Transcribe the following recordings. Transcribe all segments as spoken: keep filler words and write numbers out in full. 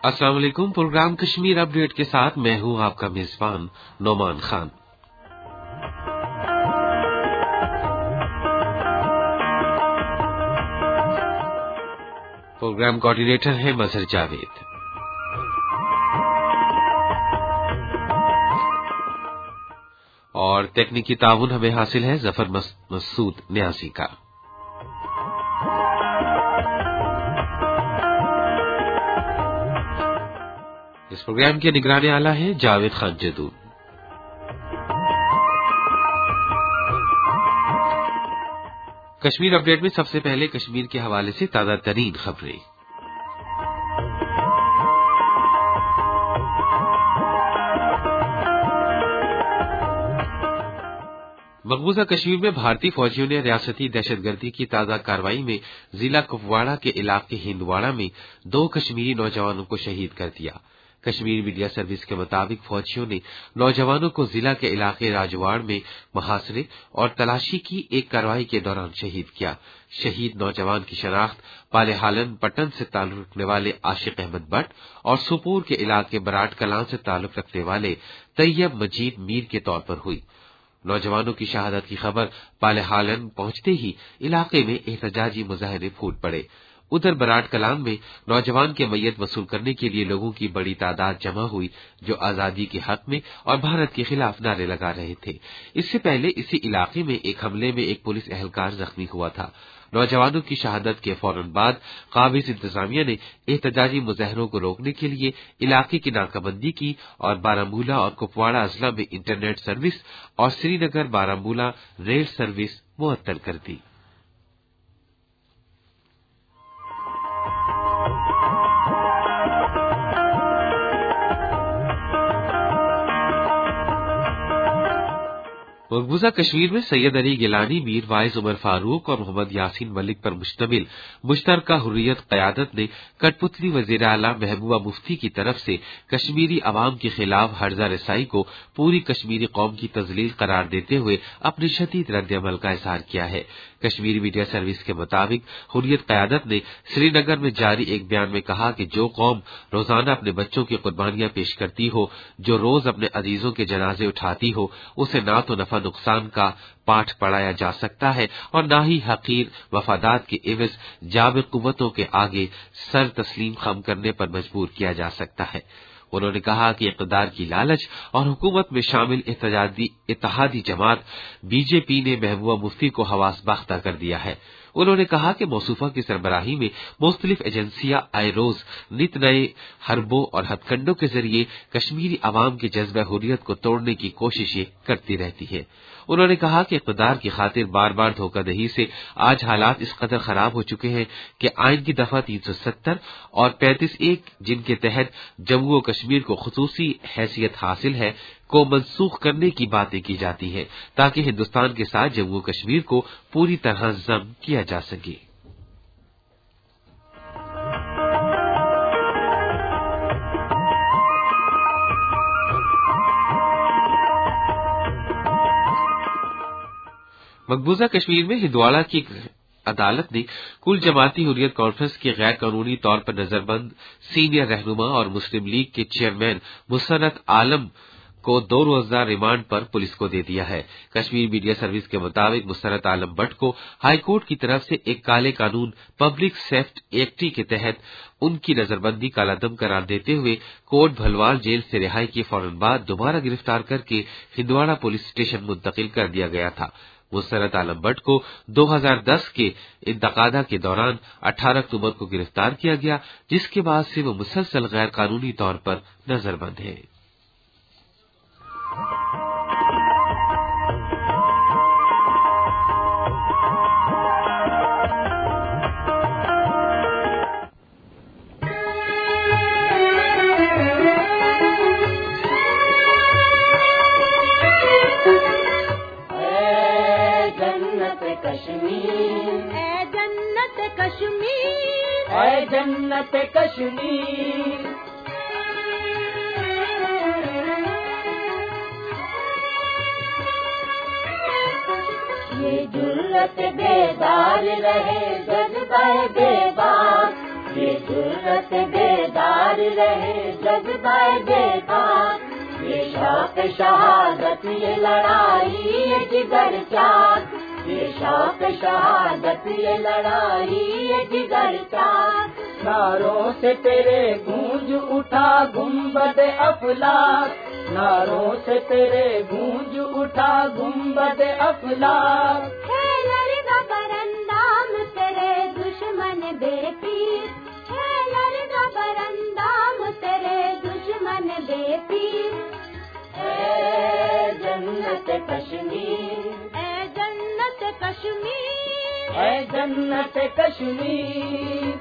अस्सलाम वालेकुम। Programme Kashmir update के साथ मैं हूं आपका मेजबान नोमान खान। प्रोग्राम कोऑर्डिनेटर हैं मजहर जावेद। और तकनीकी ताउन हमें हासिल है जफर मसूद न्यासी का। इस प्रोग्राम के निगरानी आला है जावेद खान जदू। कश्मीर अपडेट में सबसे पहले कश्मीर के हवाले से ताजा तरीन खबरें। मकबूजा कश्मीर में भारतीय फौजियों ने रियासती दहशतगर्दी की ताजा कार्रवाई में जिला कुपवाड़ा के इलाके हिंदवाड़ा में दो कश्मीरी नौजवानों को शहीद कर दिया। कश्मीर मीडिया सर्विस के मुताबिक फौजियों ने नौजवानों को जिला के इलाके राजवाड़ में मुहासरे और तलाशी की एक कार्रवाई के दौरान शहीद किया। शहीद नौजवान की शनाख्त पालेहालन पट्टन से ताल्लुक रखने वाले आशिक अहमद भट्ट और सुपूर के इलाके बराट कलां से ताल्लुक रखने वाले तैयब मजीद मीर के तौर पर हुई। नौजवानों की शहादत की खबर पालेहालन पहुंचते ही इलाके में एहतजाजी मुजाहरे फूट पड़े। उधर बराट कलाम में नौजवान के मैयत वसूल करने के लिए लोगों की बड़ी तादाद जमा हुई जो आजादी के हक में और भारत के खिलाफ नारे लगा रहे थे। इससे पहले इसी इलाके में एक हमले में एक पुलिस एहलकार जख्मी हुआ था। नौजवानों की शहादत के फौरन बाद काबिज इंतजामिया ने एहतजाजी मुजाहरों को रोकने के लिए इलाके की नाकाबंदी की और बारामूला और कुपवाड़ा अजला में इंटरनेट सर्विस और श्रीनगर बारामूला रेल सर्विस मुअत्तल कर दी। मकबूजा कश्मीर में सैयद अली गिलानी, मीर वाइज उमर फारूक और मोहम्मद यासीन मलिक पर मुश्तमिल मुश्तरका हुर्रियत क़यादत ने कठपुतली वज़ीर आला महबूबा मुफ्ती की तरफ से कश्मीरी अवाम के खिलाफ हर्जा रसाई को पूरी कश्मीरी कौम की तजलील करार देते हुए अपने शदीद रद्द-ए-अमल का इज़हार किया है। कश्मीरी मीडिया सर्विस के मुताबिक हुर्रियत क़यादत ने श्रीनगर में जारी एक बयान में कहा कि जो कौम रोजाना अपने बच्चों की कुर्बानियां पेश करती हो, जो रोज अपने अजीजों के जनाजे उठाती हो, उसे ना तो नफा नुकसान का पाठ पढ़ाया जा सकता है और न ही हकीर वफादात के एवज जाबिर कुव्वतों के आगे सर तस्लीम खम करने पर मजबूर किया जा सकता है। उन्होंने कहा कि इक़्तिदार की लालच और हुकूमत में शामिल इत्तेहादी जमात बीजेपी ने महबूबा मुफ्ती को हवास बाख्ता कर दिया है। उन्होंने कहा कि मौसूफा की सरबराही में मुख्तलिफ एजेंसियां आए रोज नित नए हरबों और हथकंडों के जरिए कश्मीरी अवाम के जज्बा हुर्रियत को तोड़ने की कोशिशें करती रहती है। उन्होंने कहा कि इक़्तिदार की खातिर बार बार धोखादही से आज हालात इस कदर खराब हो चुके हैं कि आइन की दफा तीन सौ सत्तर और पैंतीस एक जिनके तहत जम्मू और कश्मीर को खुसूसी हैसियत हासिल है को मनसूख करने की बातें की जाती हैं ताकि हिंदुस्तान के साथ जम्मू कश्मीर को पूरी तरह जम किया जा सके। मकबूजा कश्मीर में हिंदवाड़ा की अदालत ने कुल जमाती हुर्रियत कॉन्फ्रेंस के गैर कानूनी तौर पर नजरबंद सीनियर रहनुमा और मुस्लिम लीग के चेयरमैन मुसर्रत आलम को दो रोजा रिमांड पर पुलिस को दे दिया है। कश्मीर मीडिया सर्विस के मुताबिक मुसर्रत आलम भट्ट को हाईकोर्ट की तरफ से एक काले कानून पब्लिक सेफ्टी एक्ट के तहत उनकी नजरबंदी कालादम करार देते हुए कोट भलवाल जेल से रिहाई के फौरन बाद दोबारा गिरफ्तार करके हिंदवाड़ा पुलिस स्टेशन मुंतकिल कर दिया गया था। मुसर्रत आलम भट्ट को दो हज़ार दस के इंतकादा के दौरान अठारह अक्टूबर को गिरफ्तार किया गया, जिसके बाद से वो मुसलसल गैर कानूनी तौर पर नजरबंद है। जन्नत कश्मीर ये जुर्रत बेदार रहे जज्बा बेबाक, ये جرت بیدار رہے جذبہ بیدار، یہ شوق شہادت یہ لڑائی یہ جگر چاک، یہ شوق شہادت یہ لڑائی یہ جگر چاک، ناروں سے تیرے گونج اٹھا گنبد افلاک، ناروں سے تیرے گونج اٹھا گنبد افلاک، ہے لڑکا پر اندام تیرے دشمن بے پیر، ہے لڑکا پر اندام تیرے دشمن بے پیر، اے جنت کشمیر، اے جنت کشمیر، اے جنت کشمیر،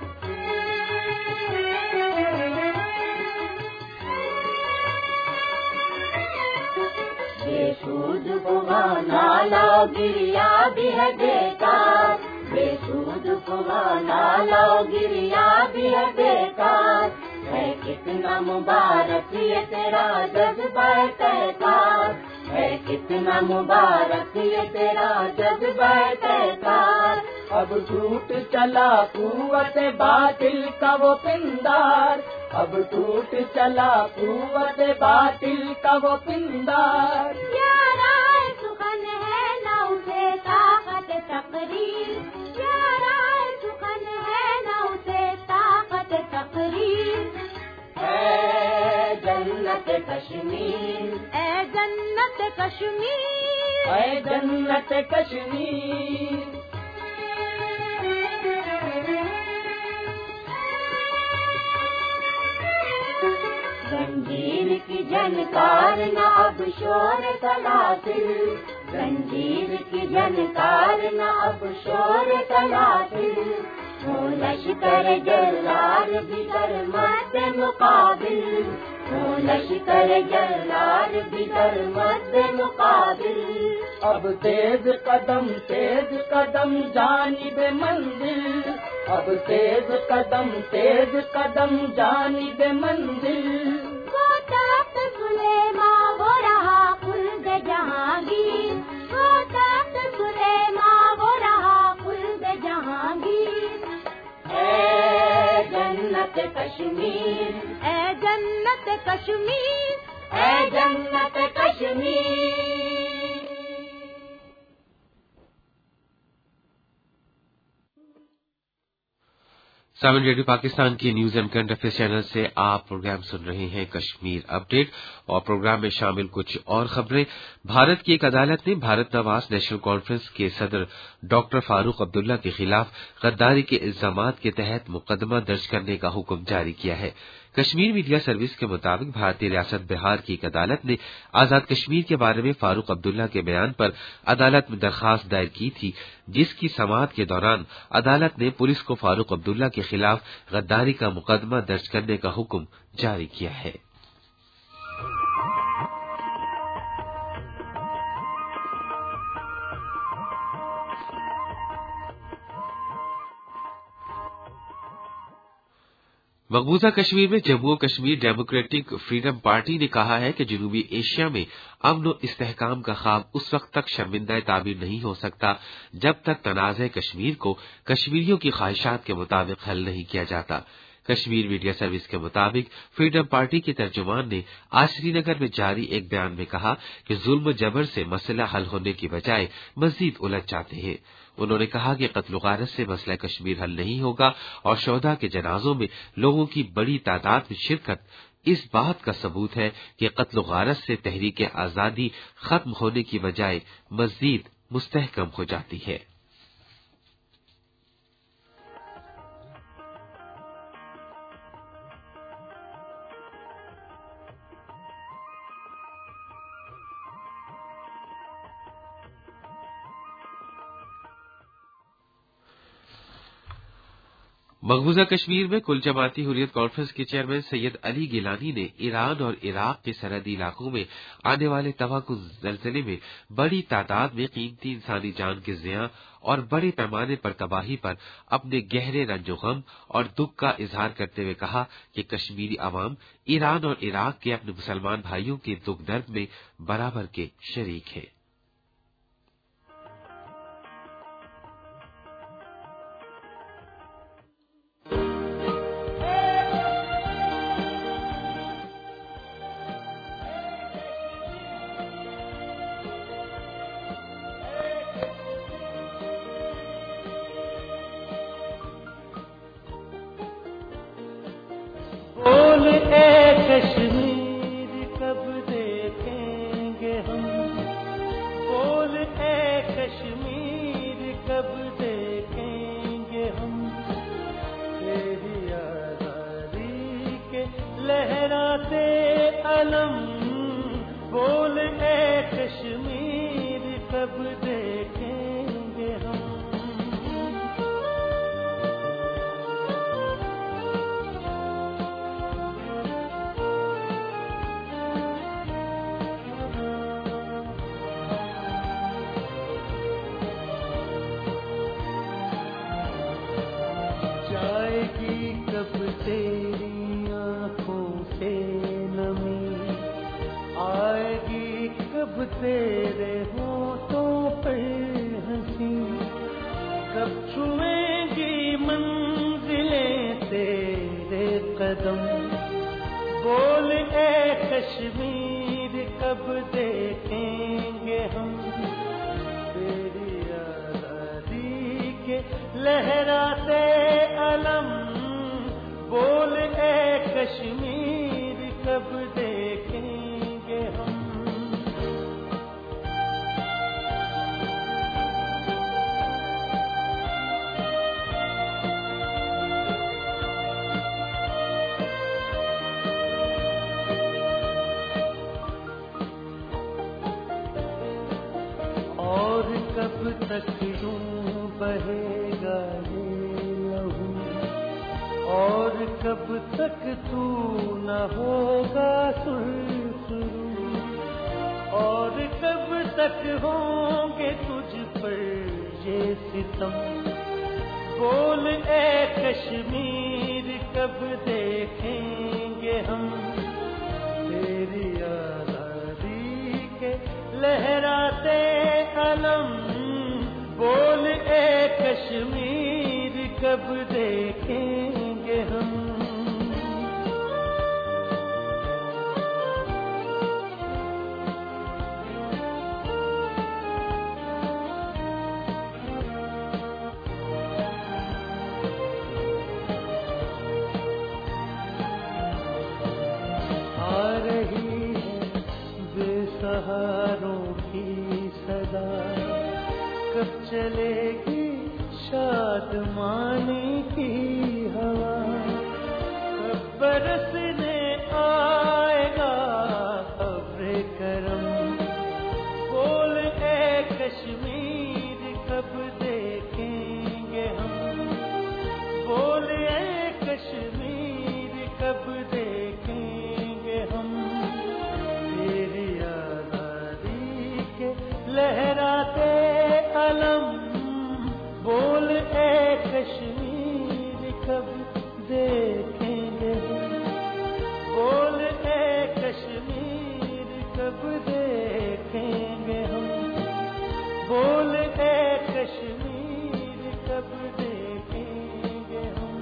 بے سود فغانا لاؤ گریا بھی ہے بیکار، بے سود فغانا لاؤ گریا بھی ہے بیکار، ہے کتنا مبارک یہ تیرا جذبہ تہکار، ہے کتنا مبارک یہ تیرا جذبہ تہکار، اب ٹوٹ چلا قوت باطل کا وہ پندار، اب ٹوٹ چلا قوت باطل کا وہ پندار، یارائے سخن ہے نہ اسے طاقت تقریر، یارائے سخن ہے نہ اسے طاقت تقریر، اے جنت کشمیر، اے جنت کشمیر، اے جنت کشمیر، زنجیر کی جھنکار نہ اب شور سلاسل، زنجیر کی جھنکار نہ اب شور سلاسل، ہو لشکر جلال بھی در مد مقابل، ہو لشکر جلال بھی در مد مقابل، اب تیز قدم تیز قدم جانب منزل، اب تیز قدم تیز قدم جانب منزل، وہ تخت سلیماں وہ رہا خلد جہانگیر، وہ تخت سلیماں وہ رہا خلد جہانگیر، اے جنت کشمیر، اے جنت کشمیر، اے جنت کشمیر، سامعین ریڈیو پاکستان کی news and current affairs channel سے آپ پروگرام سن رہے ہیں کشمیر اپڈیٹ، اور پروگرام میں شامل کچھ اور خبریں۔ بھارت کی ایک عدالت نے بھارت نواز نیشنل کانفرنس کے صدر ڈاکٹر فاروق عبداللہ کے خلاف غداری کے الزامات کے تحت مقدمہ درج کرنے کا حکم جاری کیا ہے۔ کشمیر میڈیا سروس کے مطابق بھارتی ریاست بہار کی ایک عدالت نے آزاد کشمیر کے بارے میں فاروق عبداللہ کے بیان پر عدالت میں درخواست دائر کی تھی، جس کی سماعت کے دوران عدالت نے پولیس کو فاروق عبداللہ کے خلاف غداری کا مقدمہ درج کرنے کا حکم جاری کیا ہے۔ مقبوضہ کشمیر میں جموں و کشمیر ڈیموکریٹک فریڈم پارٹی نے کہا ہے کہ جنوبی ایشیا میں امن و استحکام کا خواب اس وقت تک شرمندہ تعبیر نہیں ہو سکتا جب تک تنازع کشمیر کو کشمیریوں کی خواہشات کے مطابق حل نہیں کیا جاتا۔ کشمیر میڈیا سروس کے مطابق فریڈم پارٹی کے ترجمان نے آج سری نگر میں جاری ایک بیان میں کہا کہ ظلم و جبر سے مسئلہ حل ہونے کی بجائے مزید الجھ جاتے ہیں۔ انہوں نے کہا کہ قتل و غارت سے مسئلہ کشمیر حل نہیں ہوگا، اور شہداء کے جنازوں میں لوگوں کی بڑی تعداد میں شرکت اس بات کا ثبوت ہے کہ قتل و غارت سے تحریک آزادی ختم ہونے کی بجائے مزید مستحکم ہو جاتی ہے۔ مقبوضہ کشمیر میں کل جماعتی حریت کانفرنس کے چیئرمین سید علی گیلانی نے ایران اور عراق کے سرحدی علاقوں میں آنے والے توقع زلزلے میں بڑی تعداد میں قیمتی انسانی جان کے زیاں اور بڑے پیمانے پر تباہی پر اپنے گہرے رنج و غم اور دکھ کا اظہار کرتے ہوئے کہا کہ کشمیری عوام ایران اور عراق کے اپنے مسلمان بھائیوں کے دکھ درد میں برابر کے شریک ہیں۔ اے کشمیر کب دیکھیں گے ہم، بول اے کشمیر کب دیکھیں گے ہم، تیری آزادی کے لہراتے علم، بول اے کشمیر کب دیکھیں گے ہم۔ جائے گی کب تیری آنکھوں سے نمی، آئے گی کب تیرے ہونٹوں پہ ہنسی، کب چھوئیں گی منزلیں تیرے قدم، بول اے کشمیر کب دیکھیں گے ہم، تیری آزادی کے لہراتے علم، بول اے کشمیر کب دیکھیں گے ہم۔ اور کب تک یوں بہے گا یہ لہو، اور کب تک تو نہ ہوگا سرخرو، اور کب تک ہوں گے تجھ پر یہ ستم، بول اے کشمیر کب دیکھیں گے ہم، تیری آزادی کے لہراتے علم، بول اے کشمیر کب دیکھیں گے ہم۔ آ رہی ہے بے سہاروں کی صدا، کب چلے گی شادمانی کی ہوا، کب برسنے آئے گا ابر کرم، بول اے کشمیر کب دیکھیں گے ہم، بول اے کشمیر کب دیکھیں گے ہم، تیری آزادی کے لہراتے علم، بول اے کشمیر کب دیکھیں گے ہم، بول اے کشمیر کب دیکھیں گے ہم، بول اے کشمیر کب دیکھیں گے ہم۔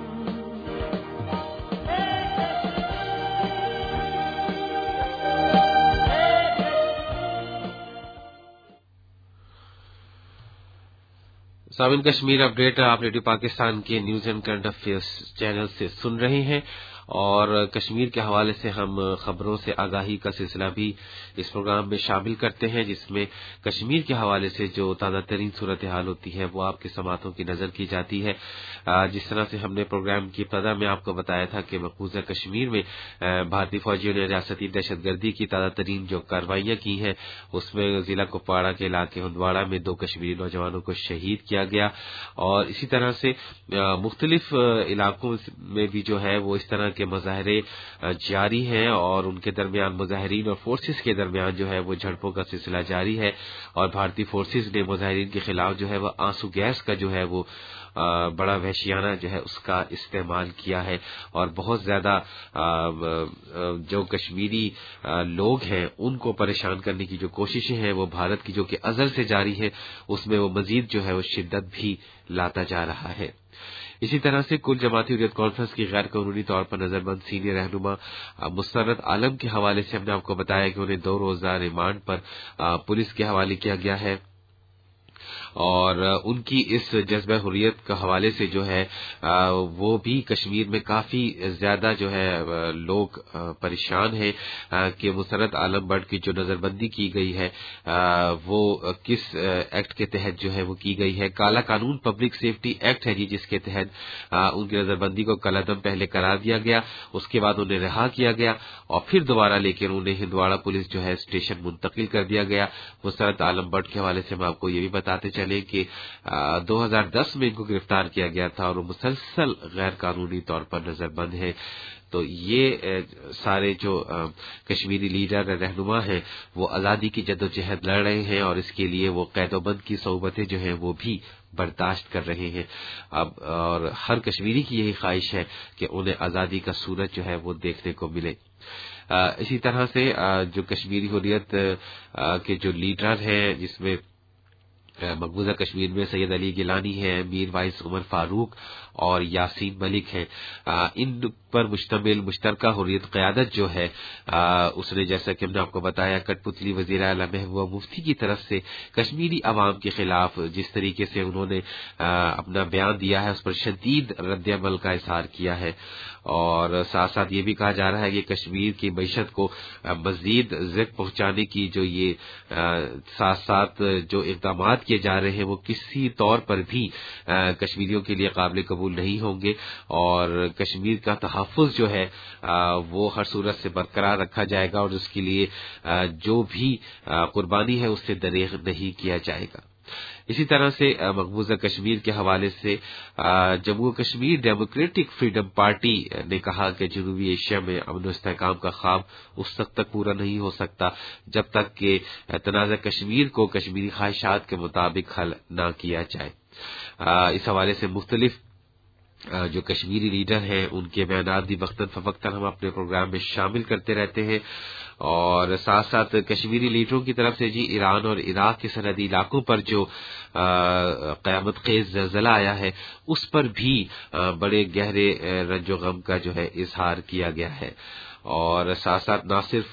سامعین، کشمیر اپ ڈیٹ آپ ریڈیو پاکستان کے news and current affairs channel سے سن رہے ہیں، اور کشمیر کے حوالے سے ہم خبروں سے آگاہی کا سلسلہ بھی اس پروگرام میں شامل کرتے ہیں، جس میں کشمیر کے حوالے سے جو تازہ ترین صورتحال ہوتی ہے وہ آپ کے سماعتوں کی نظر کی جاتی ہے۔ جس طرح سے ہم نے پروگرام کی ابتدا میں آپ کو بتایا تھا کہ مقبوضہ کشمیر میں بھارتی فوجیوں نے ریاستی دہشت گردی کی تازہ ترین جو کارروائیاں کی ہیں، اس میں ضلع کپواڑہ کے علاقے ہندواڑہ میں دو کشمیری نوجوانوں کو شہید کیا گیا، اور اسی طرح سے مختلف علاقوں میں بھی جو ہے وہ اس طرح کے مظاہرے جاری ہیں، اور ان کے درمیان مظاہرین اور فورسز کے درمیان جو ہے وہ جھڑپوں کا سلسلہ جاری ہے، اور بھارتی فورسز نے مظاہرین کے خلاف جو ہے وہ آنسو گیس کا جو ہے وہ بڑا وحشیانہ جو ہے اس کا استعمال کیا ہے، اور بہت زیادہ جو کشمیری لوگ ہیں ان کو پریشان کرنے کی جو کوششیں ہیں وہ بھارت کی جو کہ ازل سے جاری ہے، اس میں وہ مزید جو ہے وہ شدت بھی لاتا جا رہا ہے۔ اسی طرح سے کل جماعتی حریت کانفرنس کی غیر قانونی طور پر نظر بند سینئر رہنما مسرت عالم کے حوالے سے ہم نے آپ کو بتایا کہ انہیں دو روزہ ریمانڈ پر پولیس کے حوالے کیا گیا ہے، اور ان کی اس جذبہ حریت کے حوالے سے جو ہے وہ بھی کشمیر میں کافی زیادہ جو ہے لوگ پریشان ہیں کہ مسرت عالم بٹ کی جو نظر بندی کی گئی ہے وہ کس ایکٹ کے تحت جو ہے وہ کی گئی ہے. کالا قانون پبلک سیفٹی ایکٹ ہے جی, جس کے تحت ان کی نظر بندی کو کالعدم پہلے قرار دیا گیا, اس کے بعد انہیں رہا کیا گیا اور پھر دوبارہ لے کر انہیں ہندواڑہ پولیس جو ہے اسٹیشن منتقل کر دیا گیا. مسرت عالم بٹ کے حوالے سے ہم آپ کو یہ بھی بتاتے چلیں کہ دو ہزار دس میں ان کو گرفتار کیا گیا تھا اور وہ مسلسل غیر قانونی طور پر نظر بند ہے. تو یہ سارے جو کشمیری لیڈر رہنما ہیں وہ آزادی کی جدوجہد لڑ رہے ہیں اور اس کے لیے وہ قید و بند کی صعوبتیں جو ہیں وہ بھی برداشت کر رہے ہیں. اب اور ہر کشمیری کی یہی خواہش ہے کہ انہیں آزادی کا سورج جو ہے وہ دیکھنے کو ملے. اسی طرح سے جو کشمیری حریت کے جو لیڈر ہیں جس میں مقبوضہ کشمیر میں سید علی گیلانی ہے, میر وائس عمر فاروق اور یاسین ملک ہیں, ان پر مشتمل مشترکہ حریت قیادت جو ہے اس نے جیسا کہ ہم نے آپ کو بتایا کٹ پتلی وزیر اعلیٰ محبوبہ مفتی کی طرف سے کشمیری عوام کے خلاف جس طریقے سے انہوں نے اپنا بیان دیا ہے اس پر شدید رد عمل کا اظہار کیا ہے. اور ساتھ ساتھ یہ بھی کہا جا رہا ہے کہ کشمیر کی معیشت کو مزید ذکر پہنچانے کی جو یہ ساتھ ساتھ جو اقدامات کیے جا رہے ہیں وہ کسی طور پر بھی کشمیریوں کے لیے قابل قبول نہیں ہوں گے اور کشمیر کا تحفظ جو ہے وہ ہر صورت سے برقرار رکھا جائے گا اور اس کے لیے جو بھی قربانی ہے اس سے دریغ نہیں کیا جائے گا. اسی طرح سے مقبوضہ کشمیر کے حوالے سے Jammu Kashmir democratic freedom party نے کہا کہ جنوبی ایشیا میں امن و استحکام کا خواب اس وقت تک پورا نہیں ہو سکتا جب تک کہ تنازع کشمیر کو کشمیری خواہشات کے مطابق حل نہ کیا جائے. اس حوالے سے مختلف جو کشمیری لیڈر ہیں ان کے بیانات بھی وقتاً فوقتاً ہم اپنے پروگرام میں شامل کرتے رہتے ہیں اور ساتھ ساتھ کشمیری لیڈروں کی طرف سے جی ایران اور عراق کے سرحدی علاقوں پر جو قیامت خیز زلزلہ آیا ہے اس پر بھی بڑے گہرے رنج و غم کا جو ہے اظہار کیا گیا ہے. اور ساتھ ساتھ نہ صرف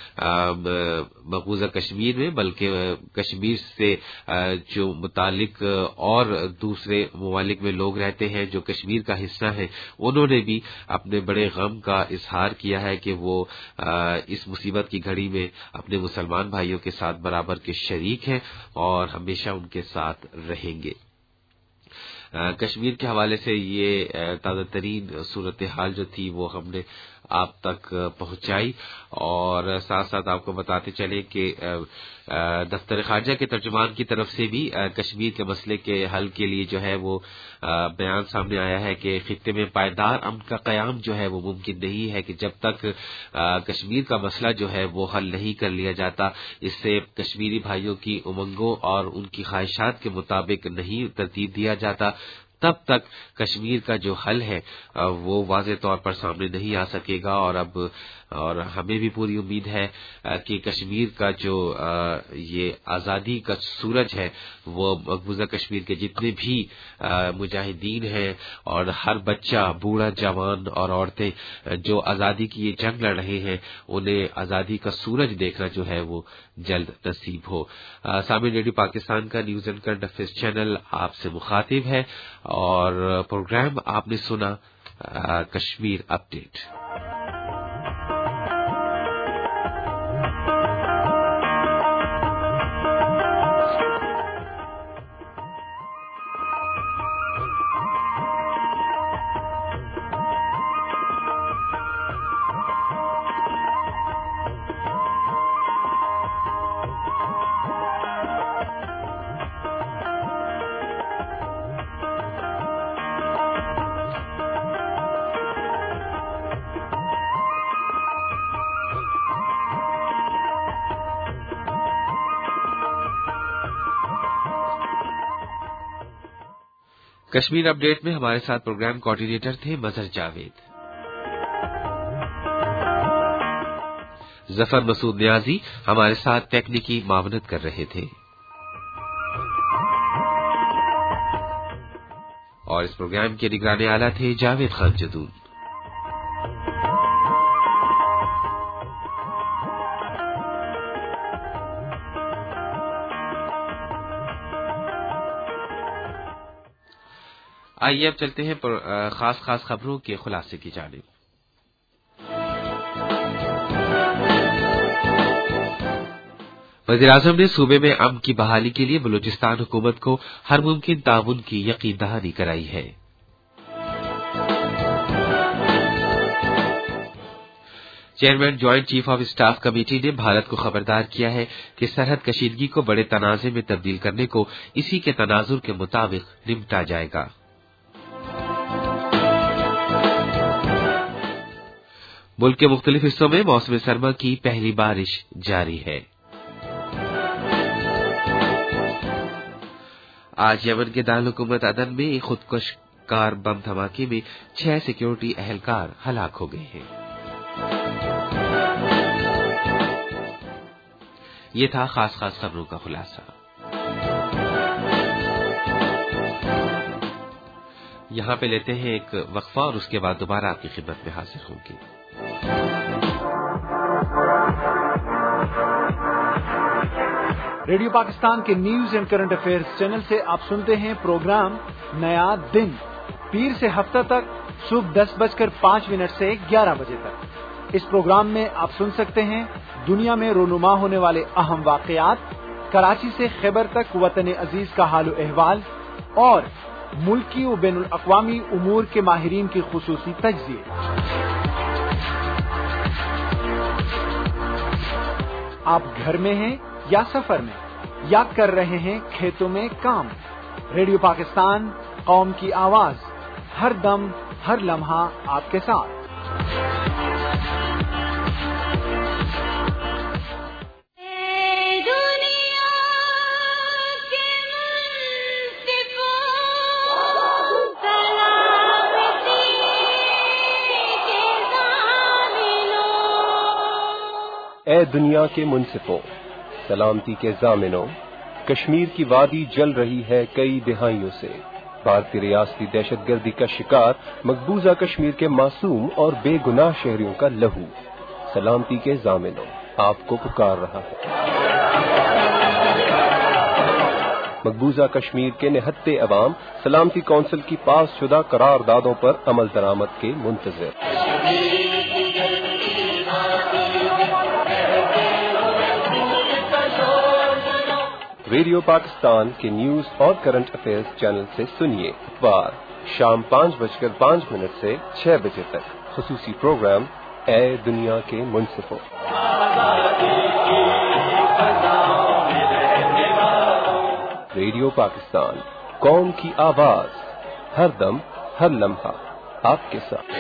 مقبوضہ کشمیر میں بلکہ کشمیر سے جو متعلق اور دوسرے ممالک میں لوگ رہتے ہیں جو کشمیر کا حصہ ہیں انہوں نے بھی اپنے بڑے غم کا اظہار کیا ہے کہ وہ اس مصیبت کی گھڑی میں اپنے مسلمان بھائیوں کے ساتھ برابر کے شریک ہیں اور ہمیشہ ان کے ساتھ رہیں گے. کشمیر کے حوالے سے یہ تازہ ترین صورتحال جو تھی وہ ہم نے آپ تک پہنچائی اور ساتھ ساتھ آپ کو بتاتے چلے کہ دفتر خارجہ کے ترجمان کی طرف سے بھی کشمیر کے مسئلے کے حل کے لیے جو ہے وہ بیان سامنے آیا ہے کہ خطے میں پائیدار امن کا قیام جو ہے وہ ممکن نہیں ہے کہ جب تک کشمیر کا مسئلہ جو ہے وہ حل نہیں کر لیا جاتا. اس سے کشمیری بھائیوں کی امنگوں اور ان کی خواہشات کے مطابق نہیں ترتیب دیا جاتا تب تک کشمیر کا جو حل ہے وہ واضح طور پر سامنے نہیں آ سکے گا. اور اب اور ہمیں بھی پوری امید ہے کہ کشمیر کا جو یہ آزادی کا سورج ہے وہ مقبوضہ کشمیر کے جتنے بھی مجاہدین ہیں اور ہر بچہ بوڑھا جوان اور عورتیں جو آزادی کی یہ جنگ لڑ رہے ہیں انہیں آزادی کا سورج دیکھنا جو ہے وہ جلد نصیب ہو. سامعین ریڈیو پاکستان کا news and current affairs channel آپ سے مخاطب ہے اور پروگرام آپ نے سنا Kashmir update. Kashmir update میں ہمارے ساتھ پروگرام کوآرڈینیٹر تھے مظہر جاوید. ظفر مسعود نیازی ہمارے ساتھ ٹیکنیکی معاونت کر رہے تھے اور اس پروگرام کے نگران اعلیٰ تھے جاوید خان جدون. آئیے اب چلتے ہیں پر خاص خاص خبروں کے خلاصے کی جانب۔ وزیراعظم نے صوبے میں امن کی بحالی کے لیے بلوچستان حکومت کو ہر ممکن تعاون کی یقین دہانی کرائی ہے۔ Chairman joint chief of staff committee نے بھارت کو خبردار کیا ہے کہ سرحد کشیدگی کو بڑے تنازع میں تبدیل کرنے کو اسی کے تناظر کے مطابق نمٹا جائے گا۔ ملک کے مختلف حصوں میں موسم سرما کی پہلی بارش جاری ہے۔ آج یمن کے دارالحکومت عدن میں ایک خودکش کار بم دھماکے میں چھ سیکیورٹی اہلکار ہلاک ہو گئے ہیں۔ یہ تھا خاص خاص خبروں کا خلاصہ۔ یہاں پہ لیتے ہیں ایک وقفہ اور اس کے بعد دوبارہ آپ کی خدمت میں حاضر ہوں گی۔ ریڈیو پاکستان کے news and current affairs channel سے آپ سنتے ہیں پروگرام نیا دن، پیر سے ہفتہ تک صبح دس بج کر پانچ منٹ سے گیارہ بجے تک۔ اس پروگرام میں آپ سن سکتے ہیں دنیا میں رونما ہونے والے اہم واقعات، کراچی سے خیبر تک وطن عزیز کا حال و احوال اور ملکی و بین الاقوامی امور کے ماہرین کی خصوصی تجزیے۔ آپ گھر میں ہیں یا سفر میں یا کر رہے ہیں کھیتوں میں کام، ریڈیو پاکستان قوم کی آواز، ہر دم ہر لمحہ آپ کے ساتھ۔ اے دنیا کے منصفوں، سلامتی کے ضامنوں، کشمیر کی وادی جل رہی ہے کئی دہائیوں سے۔ بھارتی ریاستی دہشت گردی کا شکار مقبوضہ کشمیر کے معصوم اور بے گناہ شہریوں کا لہو سلامتی کے ضامنوں آپ کو پکار رہا ہے۔ مقبوضہ کشمیر کے نہتے عوام سلامتی کونسل کی پاس شدہ قراردادوں پر عمل درآمد کے منتظر۔ ریڈیو پاکستان کے نیوز اور کرنٹ افیئرز چینل سے سنیے اتوار شام پانچ بج کر پانچ منٹ سے چھ بجے تک خصوصی پروگرام اے دنیا کے منصفوں۔ ریڈیو پاکستان قوم کی آواز، ہر دم ہر لمحہ آپ کے ساتھ۔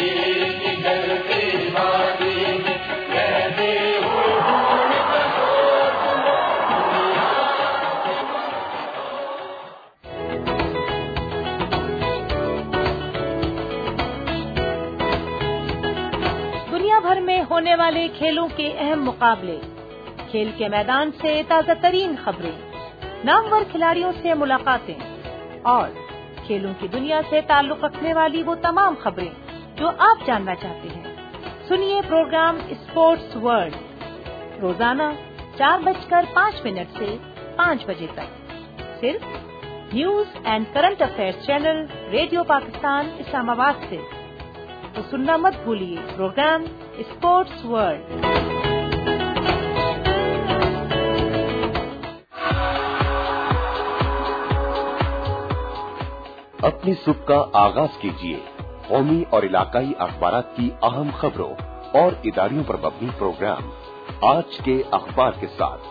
ہونے والے کھیلوں کے اہم مقابلے، کھیل کے میدان سے تازہ ترین خبریں، نامور کھلاڑیوں سے ملاقاتیں اور کھیلوں کی دنیا سے تعلق رکھنے والی وہ تمام خبریں جو آپ جاننا چاہتے ہیں۔ سنیے پروگرام اسپورٹس ورلڈ روزانہ چار بج کر پانچ منٹ سے پانچ بجے تک صرف news and current affairs channel radio Pakistan Islamabad سے۔ تو سننا مت بھولیے پروگرام اسپورٹس ورلڈ۔ اپنی صبح کا آغاز کیجیے قومی اور علاقائی اخبارات کی اہم خبروں اور اداریوں پر مبنی پروگرام آج کے اخبار کے ساتھ۔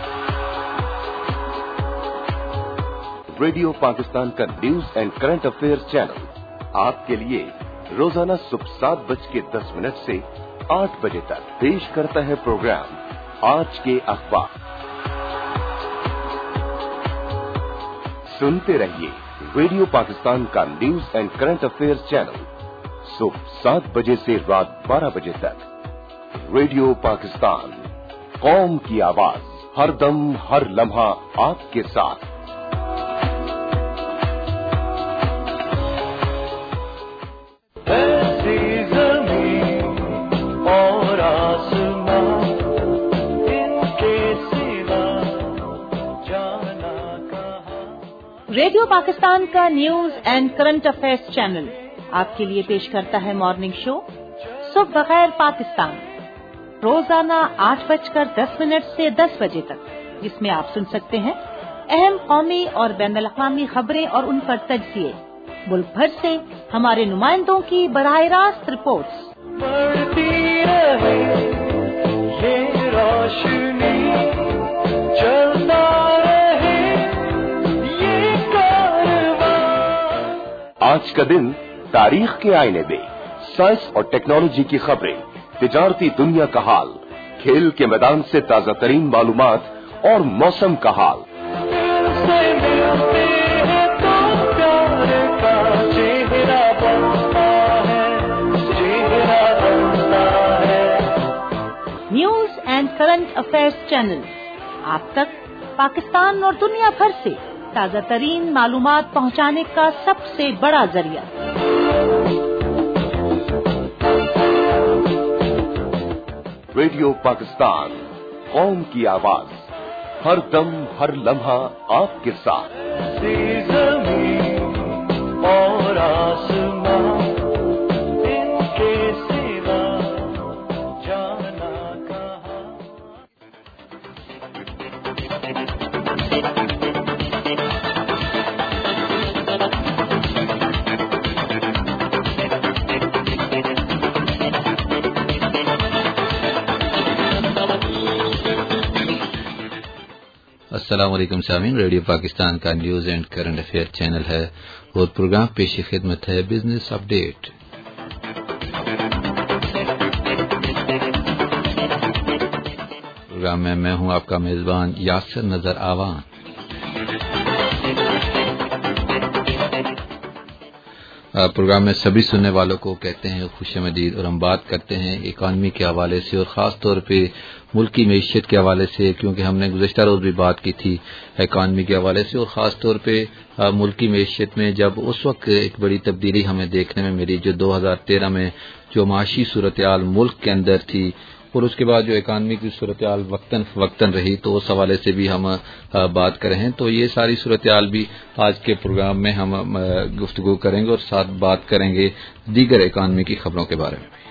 ریڈیو پاکستان کا news and current affairs channel آپ کے لیے روزانہ صبح سات بج کے دس منٹ سے آٹھ بجے تک پیش کرتا ہے پروگرام آج کے اخبار۔ سنتے رہیے ریڈیو پاکستان کا news and current affairs channel صبح سات بجے سے رات بارہ بجے تک۔ ریڈیو پاکستان قوم کی آواز، ہر دم ہر لمحہ آپ کے ساتھ۔ रेडियो पाकिस्तान का news and current affairs channel आपके लिए पेश करता है मॉर्निंग शो सुबह बखैर पाकिस्तान, रोजाना आठ बजकर दस मिनट से दस बजे तक, जिसमें आप सुन सकते हैं अहम कौमी और बैनुल अक़वामी खबरें और उन पर तजज़िये, मुल्क भर से हमारे नुमाइंदों की बराह रास्त रिपोर्ट्स। बढ़ती रहे ये रोशनी, चलता रहे ये कारवां। आज का दिन तारीख के आईने में साइंस और टेक्नोलॉजी की खबरें, तिजारती दुनिया का हाल, खेल के मैदान से ताजा तरीन मालूमात और मौसम का हाल। News and current affairs channel आप तक पाकिस्तान और दुनिया भर से ताजा तरीन मालूमात पहुंचाने का सबसे बड़ा जरिया। रेडियो पाकिस्तान, कौम की आवाज, हर दम हर लम्हा आपके साथ। ज़मीन और आसमां इनके सिवा जाना कहाँ। अस्सलाम वालेकुम सामीन, रेडियो पाकिस्तान का news and current affair channel है और प्रोग्राम पेश खिदमत है बिजनेस अपडेट। प्रोग्राम में मैं हूं आपका मेजबान यासिर नजर आवान। प्रोग्राम में सभी सुनने वालों को कहते हैं खुशमदीद और हम बात करते हैं इकॉनमी के हवाले से और ख़ास तौर पे मुल्की मईशत के हवाले से, क्योंकि हमने गुज़श्ता रोज़ भी बात की थी इकॉनमी के हवाले से और ख़ास तौर पे मुल्की मईशत में जब उस वक्त एक बड़ी तब्दीली हमें देखने में मिली जो दो हज़ार तेरह में जो माशी सूरत हाल मुल्क के अंदर थी और उसके बाद जो इकानमी की सूरत हाल वक्तन वक्तन रही, तो उस हवाले से भी हम बात कर रहे हैं। तो ये सारी सूरत हाल भी आज के प्रोग्राम में हम गुफ्तगू करेंगे और साथ बात करेंगे दीगर इकानमी की खबरों के बारे में भी।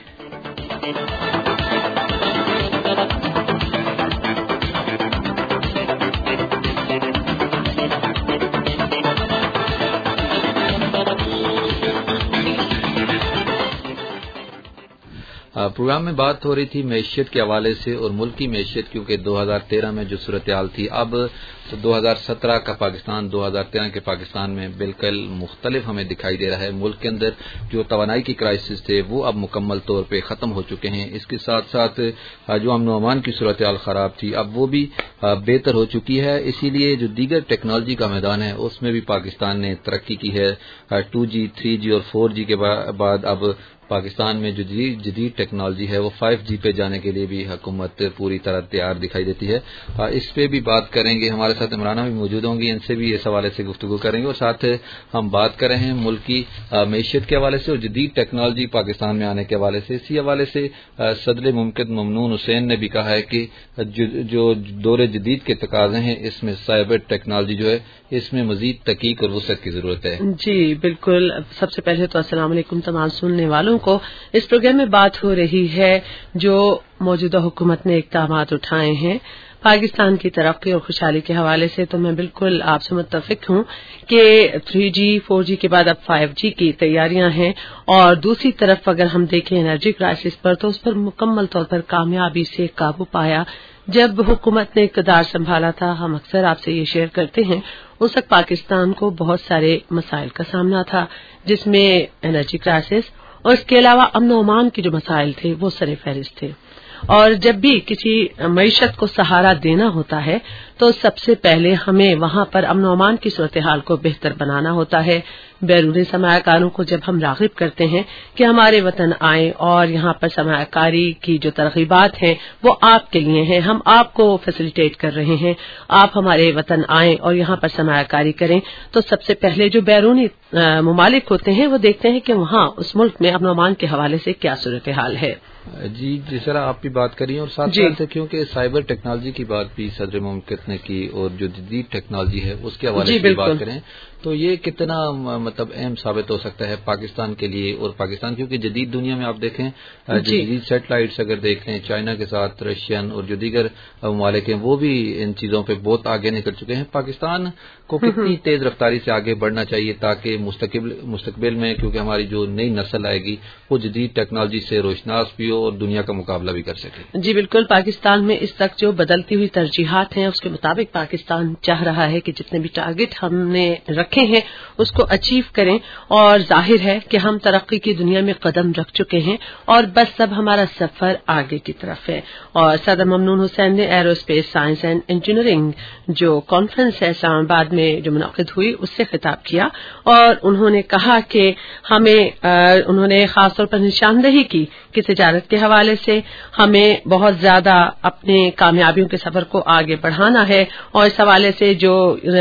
प्रोग्राम में बात हो रही थी मैशियत के हवाले से और मुल्की मैशियत, क्योंकि दो हज़ार तेरह में जो सूरत हाल थी, अब तो दो हज़ार सत्रह का पाकिस्तान दो हज़ार तेरह के पाकिस्तान में बिल्कुल मुख्तलिफ हमें दिखाई दे रहा है। मुल्क के अंदर जो तवानाई की क्राइसिस थे वो अब मुकम्मल तौर पे ख़त्म हो चुके हैं। इसके साथ साथ जो अमन व अमान की सूरत हाल ख़राब थी अब वो भी बेहतर हो चुकी है। इसीलिए जो दीगर टेक्नोलॉजी का मैदान है उसमें भी पाकिस्तान ने तरक्की की है। टू जी थ्री जी और फोर जी के बाद अब पाकिस्तान में जो जदीद टेक्नोलॉजी है वो फाइव जी पे जाने के लिए भी हुकूमत पूरी तरह तैयार दिखाई देती है। इस पे भी बात करेंगे। हमारे साथ इमराना भी मौजूद होंगी, इनसे भी इस हवाले से गुफ्तगू करेंगे और साथ हम बात कर रहे हैं मुल्क की मैशियत के हवाले से और जदीद टेक्नोलॉजी पाकिस्तान में आने के हवाले से। इसी हवाले से सदर मुमकिन ममनून हुसैन ने भी कहा है कि जो दौरे जदीद के तकाजे हैं इसमें साइबर टेक्नोलॉजी जो है इसमें मजीद तहकीक और वसअत की जरूरत है। जी बिल्कुल। सबसे पहले तो अस्सलाम वालेकुम तमाम सुनने वालों को। इस प्रोग्राम में बात हो रही है जो मौजूदा हुकूमत ने इक़दामात उठाए हैं पाकिस्तान की तरक्की और खुशहाली के हवाले से, तो मैं बिल्कुल आपसे मुत्तफिक हूँ कि थ्री जी फोर जी के बाद अब फाइव जी की तैयारियां हैं। और दूसरी तरफ अगर हम देखें एनर्जी क्राइसिस पर, तो उस पर मुकम्मल तौर पर कामयाबी से काबू पाया। जब हुकूमत ने इक़्तिदार संभाला था, हम अक्सर आपसे ये शेयर करते हैं, उस वक्त पाकिस्तान को बहुत सारे मसाइल का सामना था, जिसमें एनर्जी क्राइसिस और इसके अलावा अमन व अमान के जो मसाइल थे वो सरे फहरिस्त थे। और जब भी किसी मईशत को सहारा देना होता है तो सबसे पहले हमें वहां पर अमन व अमान की सूरत हाल को बेहतर बनाना होता है। बैरूनी सरमायाकारों को जब हम राग़िब करते हैं कि हमारे वतन आए और यहाँ पर सरमायाकारी की जो तरगीबात हैं वो आपके लिए हैं, हम आपको फैसिलिटेट कर रहे हैं, आप हमारे वतन आए और यहाँ पर सरमायाकारी करें, तो सबसे पहले जो बैरूनी मुमालिक होते हैं वो देखते हैं कि वहाँ उस मुल्क में अमन व अमान के हवाले से क्या सूरत हाल है। जी जिस तरह आप भी बात करिए और साथ साथ क्योंकि साइबर टेक्नोलॉजी की बात भी सदर मुमकिन نے کی اور جو جدید ٹیکنالوجی ہے اس کے حوالے سے بات کریں تو یہ کتنا مطلب اہم ثابت ہو سکتا ہے پاکستان کے لیے اور پاکستان کیونکہ جدید دنیا میں آپ دیکھیں جدید سیٹلائٹس اگر دیکھیں چائنا کے ساتھ رشین اور جو دیگر ممالک ہیں وہ بھی ان چیزوں پہ بہت آگے نکل چکے ہیں. پاکستان کو کتنی تیز رفتاری سے آگے بڑھنا چاہیے تاکہ مستقبل مستقبل میں کیونکہ ہماری جو نئی نسل آئے گی وہ جدید ٹیکنالوجی سے روشناس بھی ہو اور دنیا کا مقابلہ بھی کر سکے. جی بالکل. پاکستان میں اس تک جو بدلتی ہوئی ترجیحات ہیں اس کے مطابق پاکستان چاہ رہا ہے کہ جتنے بھی ٹارگٹ ہم نے رکھے ہیں اس کو اچیو کریں اور ظاہر ہے کہ ہم ترقی کی دنیا میں قدم رکھ چکے ہیں اور بس اب ہمارا سفر آگے کی طرف ہے. اور صدر ممنون حسین نے aerospace science and engineering جو کانفرنس ہے اسلام آباد میں جو منعقد ہوئی اس سے خطاب کیا اور انہوں نے کہا کہ ہمیں انہوں نے خاص طور پر نشاندہی کی کہ تجارت کے حوالے سے ہمیں بہت زیادہ اپنے کامیابیوں کے سفر کو آگے بڑھانا ہے اور اس حوالے سے جو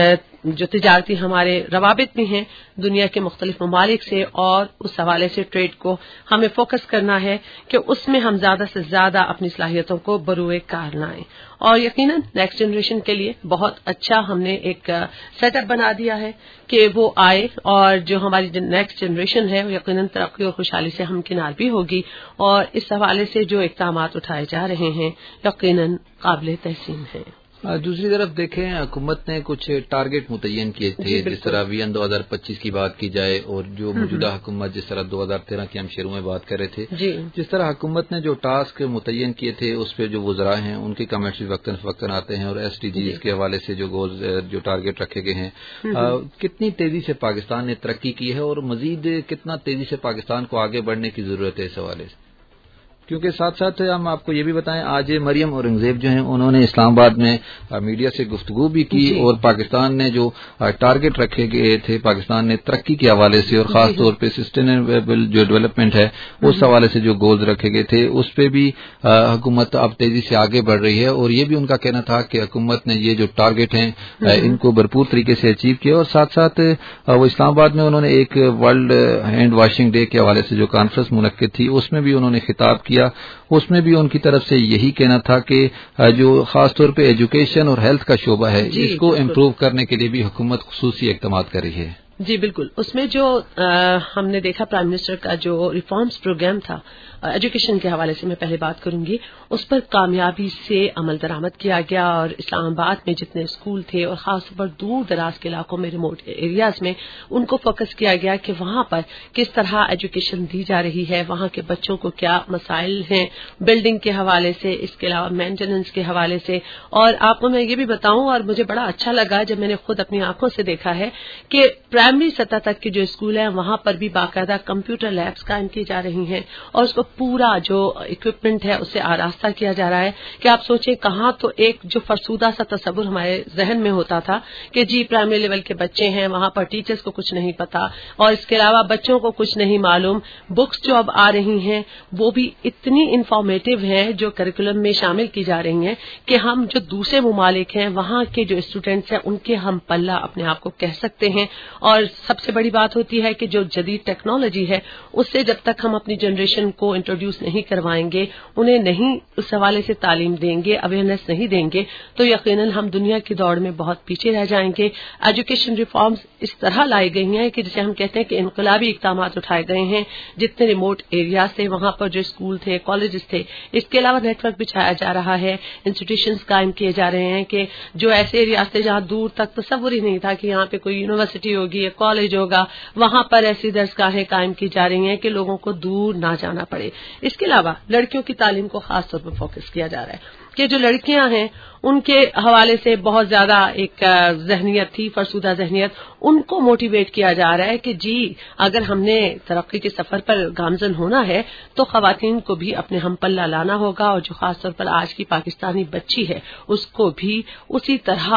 جو تجارتی ہمارے روابط بھی ہیں دنیا کے مختلف ممالک سے اور اس حوالے سے ٹریڈ کو ہمیں فوکس کرنا ہے کہ اس میں ہم زیادہ سے زیادہ اپنی صلاحیتوں کو بروئے کار لائیں. اور یقیناً نیکسٹ جنریشن کے لیے بہت اچھا ہم نے ایک سیٹ اپ بنا دیا ہے کہ وہ آئے اور جو ہماری نیکسٹ جنریشن ہے وہ یقیناً ترقی اور خوشحالی سے ہمکنار بھی ہوگی اور اس حوالے سے جو اقدامات اٹھائے جا رہے ہیں یقیناً قابل تحسین ہیں. دوسری طرف دیکھیں حکومت نے کچھ ٹارگٹ متعین کیے تھے جس طرح ویژن دو ہزار پچیس کی بات کی جائے اور جو موجودہ حکومت جس طرح دو ہزار تیرہ کی ہم شروع میں بات کر رہے تھے جی. جس طرح حکومت نے جو ٹاسک متعین کیے تھے اس پہ جو وزراء ہیں ان کے کمنٹس بھی وقتاً فوقتاً آتے ہیں اور ایس ٹی جیز کے حوالے سے جو گولز جو ٹارگٹ رکھے گئے ہیں کتنی تیزی سے پاکستان نے ترقی کی ہے اور مزید کتنا تیزی سے پاکستان کو آگے بڑھنے کی ضرورت ہے اس حوالے سے کیونکہ ساتھ ساتھ ہم آپ کو یہ بھی بتائیں آج مریم اورنگزیب جو ہیں انہوں نے اسلام آباد میں میڈیا سے گفتگو بھی کی جی. اور پاکستان نے جو ٹارگٹ رکھے گئے تھے پاکستان نے ترقی کے حوالے سے اور خاص طور پہ سسٹینیبل جو ڈیولپمنٹ ہے اس حوالے سے جو گولز رکھے گئے تھے اس پہ بھی حکومت اب تیزی سے آگے بڑھ رہی ہے اور یہ بھی ان کا کہنا تھا کہ حکومت نے یہ جو ٹارگٹ ہیں ان کو بھرپور طریقے سے اچیو کیا اور ساتھ ساتھ وہ اسلام آباد میں انہوں نے ایک ورلڈ ہینڈ واشنگ ڈے کے حوالے سے جو کانفرنس منعقد تھی اس میں بھی انہوں نے خطاب کیا اس میں بھی ان کی طرف سے یہی کہنا تھا کہ جو خاص طور پہ ایجوکیشن اور ہیلتھ کا شعبہ ہے جی اس کو امپروو کرنے کے لیے بھی حکومت خصوصی اقدامات کر رہی ہے. جی بالکل. اس میں جو ہم نے دیکھا پرائم منسٹر کا جو ریفارمز پروگرام تھا ایجوکیشن کے حوالے سے میں پہلے بات کروں گی اس پر کامیابی سے عمل درآمد کیا گیا اور اسلام آباد میں جتنے اسکول تھے اور خاص طور پر دور دراز کے علاقوں میں ریموٹ ایریاز میں ان کو فوکس کیا گیا کہ وہاں پر کس طرح ایجوکیشن دی جا رہی ہے وہاں کے بچوں کو کیا مسائل ہیں بلڈنگ کے حوالے سے اس کے علاوہ مینٹیننس کے حوالے سے. اور آپ کو میں یہ بھی بتاؤں اور مجھے بڑا اچھا لگا جب میں نے خود اپنی آنکھوں سے دیکھا ہے کہ پرائمری سطح تک کے جو اسکول ہیں وہاں پر بھی باقاعدہ کمپیوٹر لیبس قائم کی جا رہی ہیں اور اس کو پورا جو اکوپمنٹ ہے اسے آراستہ کیا جا رہا ہے کہ آپ سوچیں کہاں تو ایک جو فرسودہ سا تصور ہمارے ذہن میں ہوتا تھا کہ جی پرائمری لیول کے بچے ہیں وہاں پر ٹیچرز کو کچھ نہیں پتا اور اس کے علاوہ بچوں کو کچھ نہیں معلوم. بکس جو اب آ رہی ہیں وہ بھی اتنی انفارمیٹیو ہیں جو کریکولم میں شامل کی جا رہی ہیں کہ ہم جو دوسرے ممالک ہیں وہاں کے جو اسٹوڈینٹس ہیں ان کے ہم پلہ اپنے آپ کو کہہ سکتے ہیں. اور سب سے بڑی بات ہوتی ہے کہ جو جدید ٹیکنالوجی ہے اس سے جب تک ہم اپنی جنریشن کو انٹروڈیوس نہیں کروائیں گے انہیں نہیں اس حوالے سے تعلیم دیں گے اویئرنیس نہیں دیں گے تو یقیناً ہم دنیا کی دوڑ میں بہت پیچھے رہ جائیں گے. ایجوکیشن ریفارمز اس طرح لائی گئی ہیں کہ جسے ہم کہتے ہیں کہ انقلابی اقدامات اٹھائے گئے ہیں جتنے ریموٹ ایریاز تھے وہاں پر جو اسکول تھے کالجز تھے اس کے علاوہ نیٹ ورک بچھایا جا رہا ہے انسٹیٹیوشنز قائم کیے جا رہے ہیں کہ جو ایسے ایریاز تھے جہاں دور تک تصور ہی نہیں تھا کہ یہاں پہ کوئی یونیورسٹی ہوگی یا کالج ہوگا وہاں پر ایسی درسگاہیں قائم کی جا رہی ہیں کہ لوگوں کو دور نہ جانا پڑے. اس کے علاوہ لڑکیوں کی تعلیم کو خاص طور پر فوکس کیا جا رہا ہے کہ جو لڑکیاں ہیں ان کے حوالے سے بہت زیادہ ایک ذہنیت تھی فرسودہ ذہنیت ان کو موٹیویٹ کیا جا رہا ہے کہ جی اگر ہم نے ترقی کے سفر پر گامزن ہونا ہے تو خواتین کو بھی اپنے ہم پلہ لانا ہوگا اور جو خاص طور پر آج کی پاکستانی بچی ہے اس کو بھی اسی طرح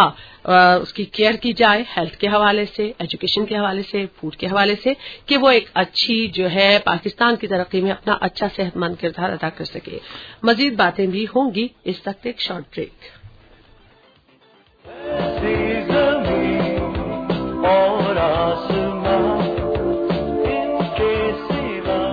اس کی کیئر کی جائے ہیلتھ کے حوالے سے ایجوکیشن کے حوالے سے فوڈ کے حوالے سے کہ وہ ایک اچھی جو ہے پاکستان کی ترقی میں اپنا اچھا صحت مند کردار ادا کر سکے. مزید باتیں بھی ہوں گی اس وقت ایک شارٹ بریک. اور آسمان ان کے سوا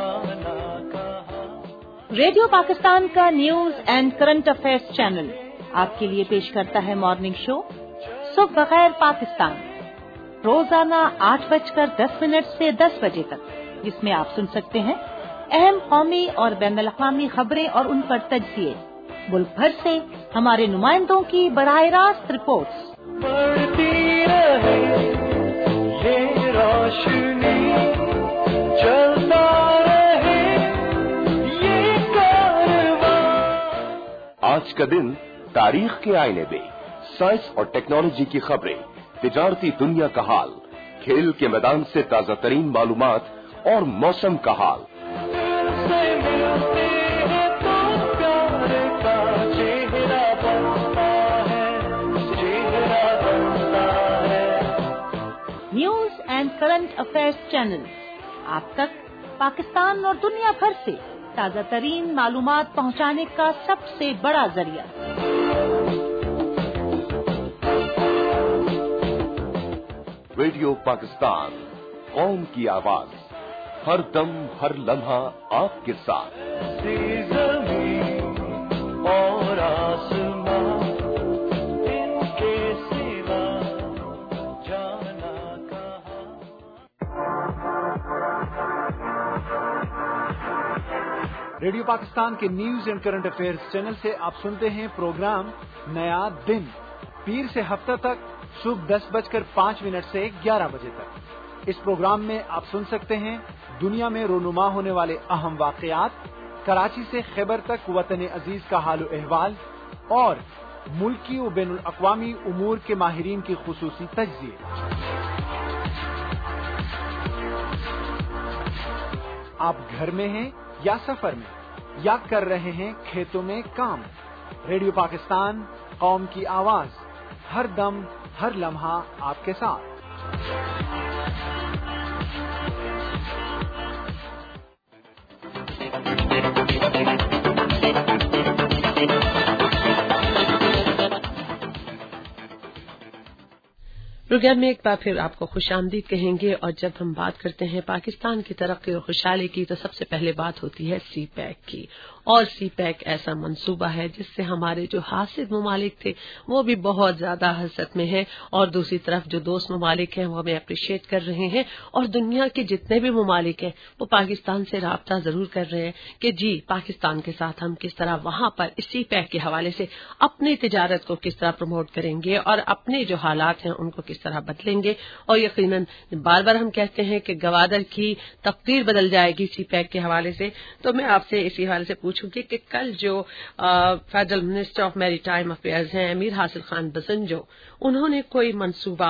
جانا کہاں. ریڈیو پاکستان کا news and current affairs channel آپ کے لیے پیش کرتا ہے مارننگ شو صبح بخیر پاکستان، روزانہ آٹھ بج کر دس منٹ سے دس بجے تک، جس میں آپ سن سکتے ہیں اہم قومی اور بین الاقوامی خبریں اور ان پر تجزیے، ملک بھر سے ہمارے نمائندوں کی براہ راست رپورٹس۔ بڑھتی رہے یہ روشنی، چلتا رہے یہ کارواں۔ آج کا دن تاریخ کے آئینے میں سائنس اور ٹیکنالوجی کی خبریں، تجارتی دنیا کا حال، کھیل کے میدان سے تازہ ترین معلومات اور موسم کا حال۔ News and current affairs channel آپ تک پاکستان اور دنیا بھر سے تازہ ترین معلومات پہنچانے کا سب سے بڑا ذریعہ۔ ریڈیو پاکستان، قوم کی آواز، ہر دم ہر لمحہ آپ کے ساتھ۔ زمین اور آسمان ان کے سوا جانا کہاں۔ ریڈیو پاکستان کے news and current affairs channel سے آپ سنتے ہیں پروگرام نیا دن، پیر سے ہفتہ تک صبح دس بج کر پانچ منٹ سے گیارہ بجے تک۔ اس پروگرام میں آپ سن سکتے ہیں دنیا میں رونما ہونے والے اہم واقعات، کراچی سے خیبر تک وطن عزیز کا حال و احوال اور ملکی و بین الاقوامی امور کے ماہرین کی خصوصی تجزیے۔ آپ گھر میں ہیں یا سفر میں یا کر رہے ہیں کھیتوں میں کام، ریڈیو پاکستان، قوم کی آواز، ہر دم ہر لمحہ آپ کے ساتھ۔ پروگرام میں ایک بار پھر آپ کو خوش آمدید کہیں گے، اور جب ہم بات کرتے ہیں پاکستان کی ترقی اور خوشحالی کی تو سب سے پہلے بات ہوتی ہے سی پیک کی، اور سی پیک ایسا منصوبہ ہے جس سے ہمارے جو حاسد ممالک تھے وہ بھی بہت زیادہ حسرت میں ہیں، اور دوسری طرف جو دوست ممالک ہیں وہ ہمیں اپریشیٹ کر رہے ہیں، اور دنیا کے جتنے بھی ممالک ہیں وہ پاکستان سے رابطہ ضرور کر رہے ہیں کہ جی پاکستان کے ساتھ ہم کس طرح وہاں پر اس سی پیک کے حوالے سے اپنی تجارت کو کس طرح پروموٹ کریں گے اور اپنے جو حالات ہیں ان کو کس طرح بدلیں گے۔ اور یقیناً بار بار ہم کہتے ہیں کہ گوادر کی تقدیر بدل جائے گی سی پیک کے حوالے سے، تو میں آپ سے اسی حوالے سے پوچھوں گی کہ کل جو federal minister of maritime affairs ہیں امیر حاصل خان بسنجو، انہوں نے کوئی منصوبہ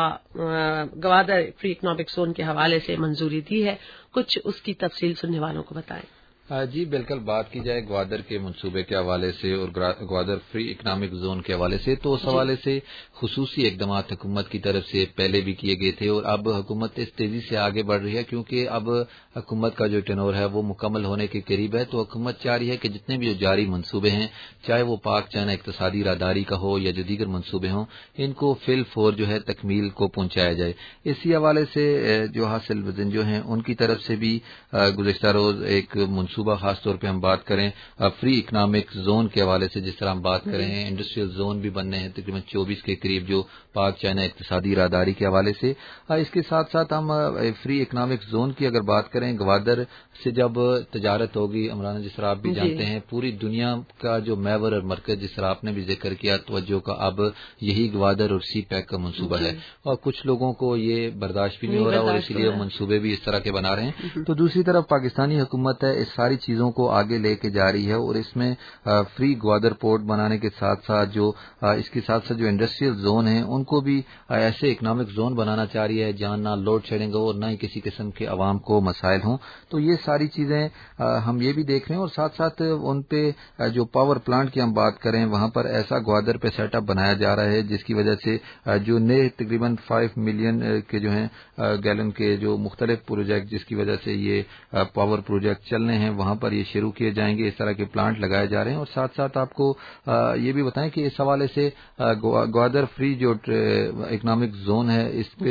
گوادر فری اکنامک زون کے حوالے سے منظوری دی ہے، کچھ اس کی تفصیل سننے والوں کو بتائیں۔ جی بالکل، بات کی جائے گوادر کے منصوبے کے حوالے سے اور گوادر فری اکنامک زون کے حوالے سے تو اس حوالے سے خصوصی اقدامات حکومت کی طرف سے پہلے بھی کیے گئے تھے، اور اب حکومت اس تیزی سے آگے بڑھ رہی ہے کیونکہ اب حکومت کا جو ٹینور ہے وہ مکمل ہونے کے قریب ہے، تو حکومت چاہ رہی ہے کہ جتنے بھی جو جاری منصوبے ہیں، چاہے وہ پاک چائنا اقتصادی راہداری کا ہو یا جو دیگر منصوبے ہوں، ان کو فی الفور جو ہے تکمیل کو پہنچایا جائے۔ اسی حوالے سے جو حاصل وزن جو ہیں ان کی طرف سے بھی گزشتہ روز ایک صوبہ خاص طور پہ ہم بات کریں فری اکنامک زون کے حوالے سے، جس طرح ہم بات کریں ہیں انڈسٹریل زون بھی بننے ہیں تقریباً چوبیس کے قریب جو پاک چائنا اقتصادی راہداری کے حوالے سے۔ اس کے ساتھ ساتھ ہم فری اکنامک زون کی اگر بات کریں، گوادر سے جب تجارت ہوگی، عمران جس طرح آپ بھی جانتے ہیں پوری دنیا کا جو محور اور مرکز جس طرح آپ نے بھی ذکر کیا توجہ کا، اب یہی گوادر اور سی پیک کا منصوبہ ہے، اور کچھ لوگوں کو یہ برداشت بھی نہیں ہو رہا اور اسی لیے منصوبے بھی اس طرح کے بنا رہے ہیں۔ تو دوسری طرف پاکستانی حکومت ہے اس ساری چیزوں کو آگے لے کے جا رہی ہے، اور اس میں فری گوادر پورٹ بنانے کے ساتھ ساتھ جو اس کے ساتھ ساتھ جو انڈسٹریل زون ہیں ان کو بھی ایسے اکنامک زون بنانا چاہ رہی ہے جہاں نہ لوڈ شیڈنگ ہو اور نہ ہی کسی قسم کے عوام کو مسائل ہوں۔ تو یہ ساری چیزیں ہم یہ بھی دیکھ رہے ہیں، اور ساتھ ساتھ ان پہ جو پاور پلانٹ کی ہم بات کریں وہاں پر ایسا گوادر پہ سیٹ اپ بنایا جا رہا ہے جس کی وجہ سے جو نئے تقریباً فائیو ملین کے جو ہیں گیلن کے جو مختلف پروجیکٹ جس کی وجہ سے یہ پاور پروجیکٹ چلنے ہیں وہاں پر یہ شروع کیے جائیں گے، اس طرح کے پلانٹ لگائے جا رہے ہیں۔ اور ساتھ ساتھ آپ کو یہ بھی بتائیں کہ اس حوالے سے گوادر فری جو اکنامک زون ہے اس پہ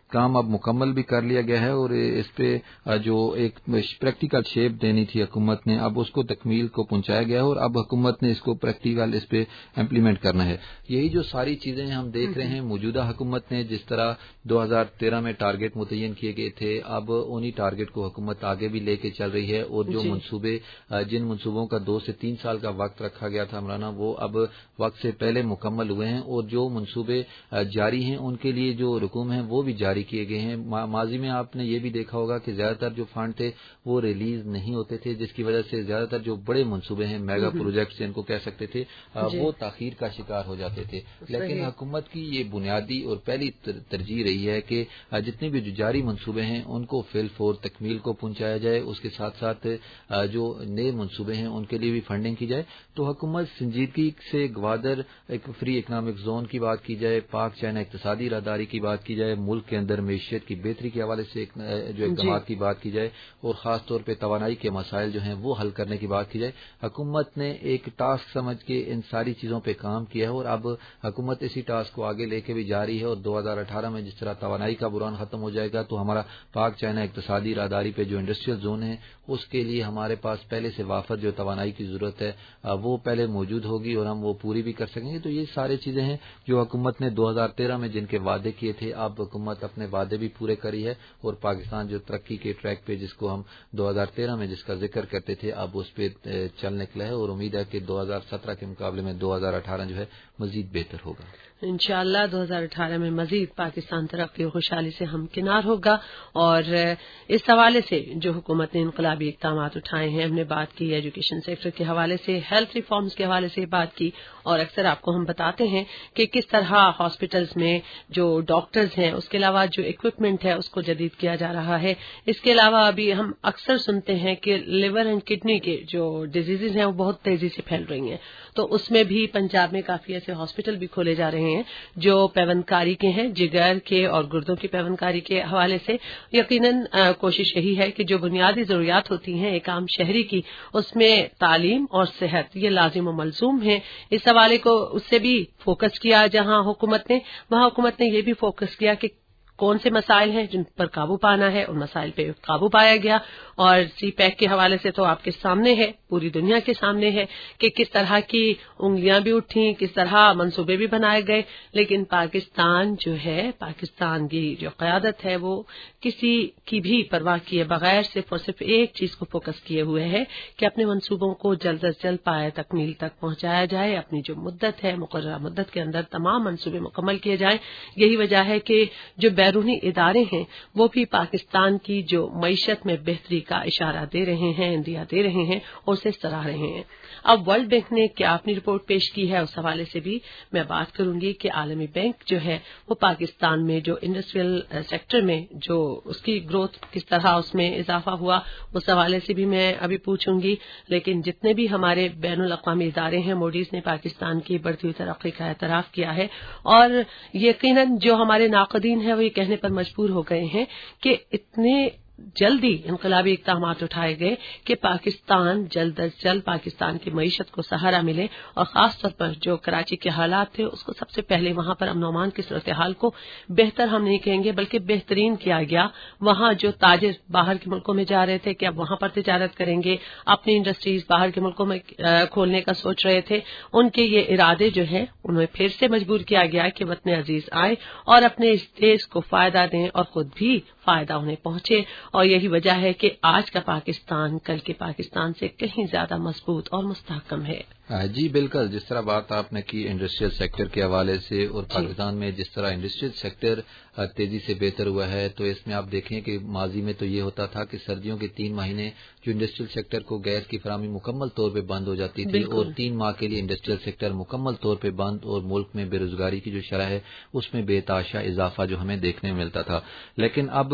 کام اب مکمل بھی کر لیا گیا ہے اور اس پہ جو ایک پریکٹیکل شیپ دینی تھی حکومت نے اب اس کو تکمیل کو پہنچایا گیا ہے اور اب حکومت نے اس کو پریکٹیکل اس پہ امپلیمنٹ کرنا ہے. یہی جو ساری چیزیں ہم دیکھ رہے ہیں موجودہ حکومت نے جس طرح دو ہزار تیرہ میں ٹارگٹ متعین کیے گئے تھے اب انہی ٹارگٹ کو حکومت آگے بھی لے کے چل رہی ہے اور جو منصوبے جن منصوبوں کا دو سے تین سال کا وقت رکھا گیا تھا عمرانہ وہ اب وقت سے پہلے مکمل ہوئے ہیں اور جو منصوبے جاری ہیں ان کے لیے جو رقوم ہیں وہ بھی جاری کیے گئے ہیں. ماضی میں آپ نے یہ بھی دیکھا ہوگا کہ زیادہ تر جو فنڈ تھے وہ ریلیز نہیں ہوتے تھے جس کی وجہ سے زیادہ تر جو بڑے منصوبے ہیں میگا پروجیکٹس جن کو کہہ سکتے تھے وہ تاخیر کا شکار ہو جاتے تھے. لیکن حکومت کی یہ بنیادی اور پہلی ترجیح رہی ہے کہ جتنے بھی جو جاری منصوبے ہیں ان کو فی الفور تکمیل کو پہنچایا جائے. اس کے ساتھ ساتھ جو نئے منصوبے ہیں ان کے لیے بھی فنڈنگ کی جائے. تو حکومت سنجیدگی سے گوادر ایک فری اکنامک زون کی بات کی جائے, پاک چائنا اقتصادی راہداری کی بات کی جائے, ملک کے اندر معیشت کی بہتری کے حوالے سے جو اقدامات کی بات کی جائے اور خاص طور پہ توانائی کے مسائل جو ہیں وہ حل کرنے کی بات کی جائے. حکومت نے ایک ٹاسک سمجھ کے ان ساری چیزوں پہ کام کیا ہے اور اب حکومت اسی ٹاسک کو آگے لے کے بھی جاری ہے اور دو ہزار اٹھارہ میں جس طرح توانائی کا بحران ختم ہو جائے گا تو ہمارا پاک چائنا اقتصادی راہداری پہ جو انڈسٹریل زون ہے اس کے لیے ہمارے پاس پہلے سے وافر جو توانائی کی ضرورت ہے وہ پہلے موجود ہوگی اور ہم وہ پوری بھی کر سکیں گے. تو یہ سارے چیزیں ہیں جو حکومت نے دو ہزار تیرہ میں جن کے وعدے کیے تھے اب حکومت اپنے وعدے بھی پورے کری ہے اور پاکستان جو ترقی کے ٹریک پہ جس کو ہم دو ہزار تیرہ میں جس کا ذکر کرتے تھے اب اس پہ چل نکلا ہے اور امید ہے کہ دو ہزار سترہ کے مقابلے میں دو ہزار اٹھارہ جو ہے مزید بہتر ہوگا. انشاءاللہ دو ہزار اٹھارہ میں مزید پاکستان ترقی و خوشحالی سے ہمکنار ہوگا. اور اس حوالے سے جو حکومت نے انقلابی اقدامات اٹھائے ہیں ہم نے بات کی ایجوکیشن سیکٹر کے حوالے سے, ہیلتھ ریفارمز کے حوالے سے بات کی اور اکثر آپ کو ہم بتاتے ہیں کہ کس طرح ہاسپٹلز میں جو ڈاکٹرز ہیں اس کے علاوہ جو اکوپمنٹ ہے اس کو جدید کیا جا رہا ہے. اس کے علاوہ ابھی ہم اکثر سنتے ہیں کہ لیور اینڈ کڈنی کے جو ڈیزیزز ہیں وہ بہت تیزی سے پھیل رہی ہیں تو اس میں بھی پنجاب میں کافی ایسے ہاسپٹل بھی کھولے جا رہے ہیں جو پیوندکاری کے ہیں, جگر کے اور گردوں کی پیوندکاری کے حوالے سے. یقیناً کوشش یہی ہے کہ جو بنیادی ضروریات ہوتی ہیں ایک عام شہری کی اس میں تعلیم اور صحت یہ لازم و ملزوم ہے. اس حوالے کو اس سے بھی فوکس کیا جہاں حکومت نے وہاں حکومت نے یہ بھی فوکس کیا کہ کون سے مسائل ہیں جن پر قابو پانا ہے, ان مسائل پہ قابو پایا گیا. اور سی پیک کے حوالے سے تو آپ کے سامنے ہے, پوری دنیا کے سامنے ہے کہ کس طرح کی انگلیاں بھی اٹھیں, کس طرح منصوبے بھی بنائے گئے. لیکن پاکستان جو ہے, پاکستان کی جو قیادت ہے وہ کسی کی بھی پرواہ کیے بغیر صرف اور صرف ایک چیز کو فوکس کیے ہوئے ہے کہ اپنے منصوبوں کو جلد از جلد پایہ تکمیل تک پہنچایا جائے. اپنی جو مدت ہے مقررہ مدت کے اندر تمام منصوبے مکمل کیے جائیں. یہی وجہ ہے کہ جو بیرونی ادارے ہیں وہ بھی پاکستان کی جو معیشت میں بہتری کا اشارہ دے رہے ہیں, اندیا دے رہے ہیں اور اسے سراہ رہے ہیں. اب ورلڈ بینک نے کیا اپنی رپورٹ پیش کی ہے اس حوالے سے بھی میں بات کروں گی کہ عالمی بینک جو ہے وہ پاکستان میں جو انڈسٹریل سیکٹر میں جو اس کی گروتھ کس طرح اس میں اضافہ ہوا اس حوالے سے بھی میں ابھی پوچھوں گی. لیکن جتنے بھی ہمارے بین الاقوامی ادارے ہیں موڈیز نے پاکستان کی بڑھتی ہوئی ترقی کا اعتراف کیا ہے اور یقیناً جو ہمارے ناقدین ہیں وہ یہ کہنے پر مجبور ہو گئے ہیں کہ اتنے جلدی انقلابی اقدامات اٹھائے گئے کہ پاکستان جلد از جلد پاکستان کی معیشت کو سہارا ملے اور خاص طور پر جو کراچی کے حالات تھے اس کو سب سے پہلے وہاں پر امن و امان کی صورتحال کو بہتر ہم نہیں کہیں گے بلکہ بہترین کیا گیا. وہاں جو تاجر باہر کے ملکوں میں جا رہے تھے کہ اب وہاں پر تجارت کریں گے, اپنی انڈسٹریز باہر کے ملکوں میں کھولنے کا سوچ رہے تھے, ان کے یہ ارادے جو ہیں انہیں پھر سے مجبور کیا گیا کہ وطن عزیز آئے اور اپنے اس دیش کو فائدہ دیں اور خود بھی فائدہ انہیں پہنچے. اور یہی وجہ ہے کہ آج کا پاکستان کل کے پاکستان سے کہیں زیادہ مضبوط اور مستحکم ہے. جی بالکل, جس طرح بات آپ نے کی انڈسٹریل سیکٹر کے حوالے سے اور پاکستان میں جس طرح انڈسٹریل سیکٹر تیزی سے بہتر ہوا ہے تو اس میں آپ دیکھیں کہ ماضی میں تو یہ ہوتا تھا کہ سردیوں کے تین مہینے جو انڈسٹریل سیکٹر کو گیس کی فراہمی مکمل طور پہ بند ہو جاتی تھی اور تین ماہ کے لیے انڈسٹریل سیکٹر مکمل طور پہ بند اور ملک میں بے روزگاری کی جو شرح ہے اس میں بے تحاشا اضافہ جو ہمیں دیکھنے میں ملتا تھا. لیکن اب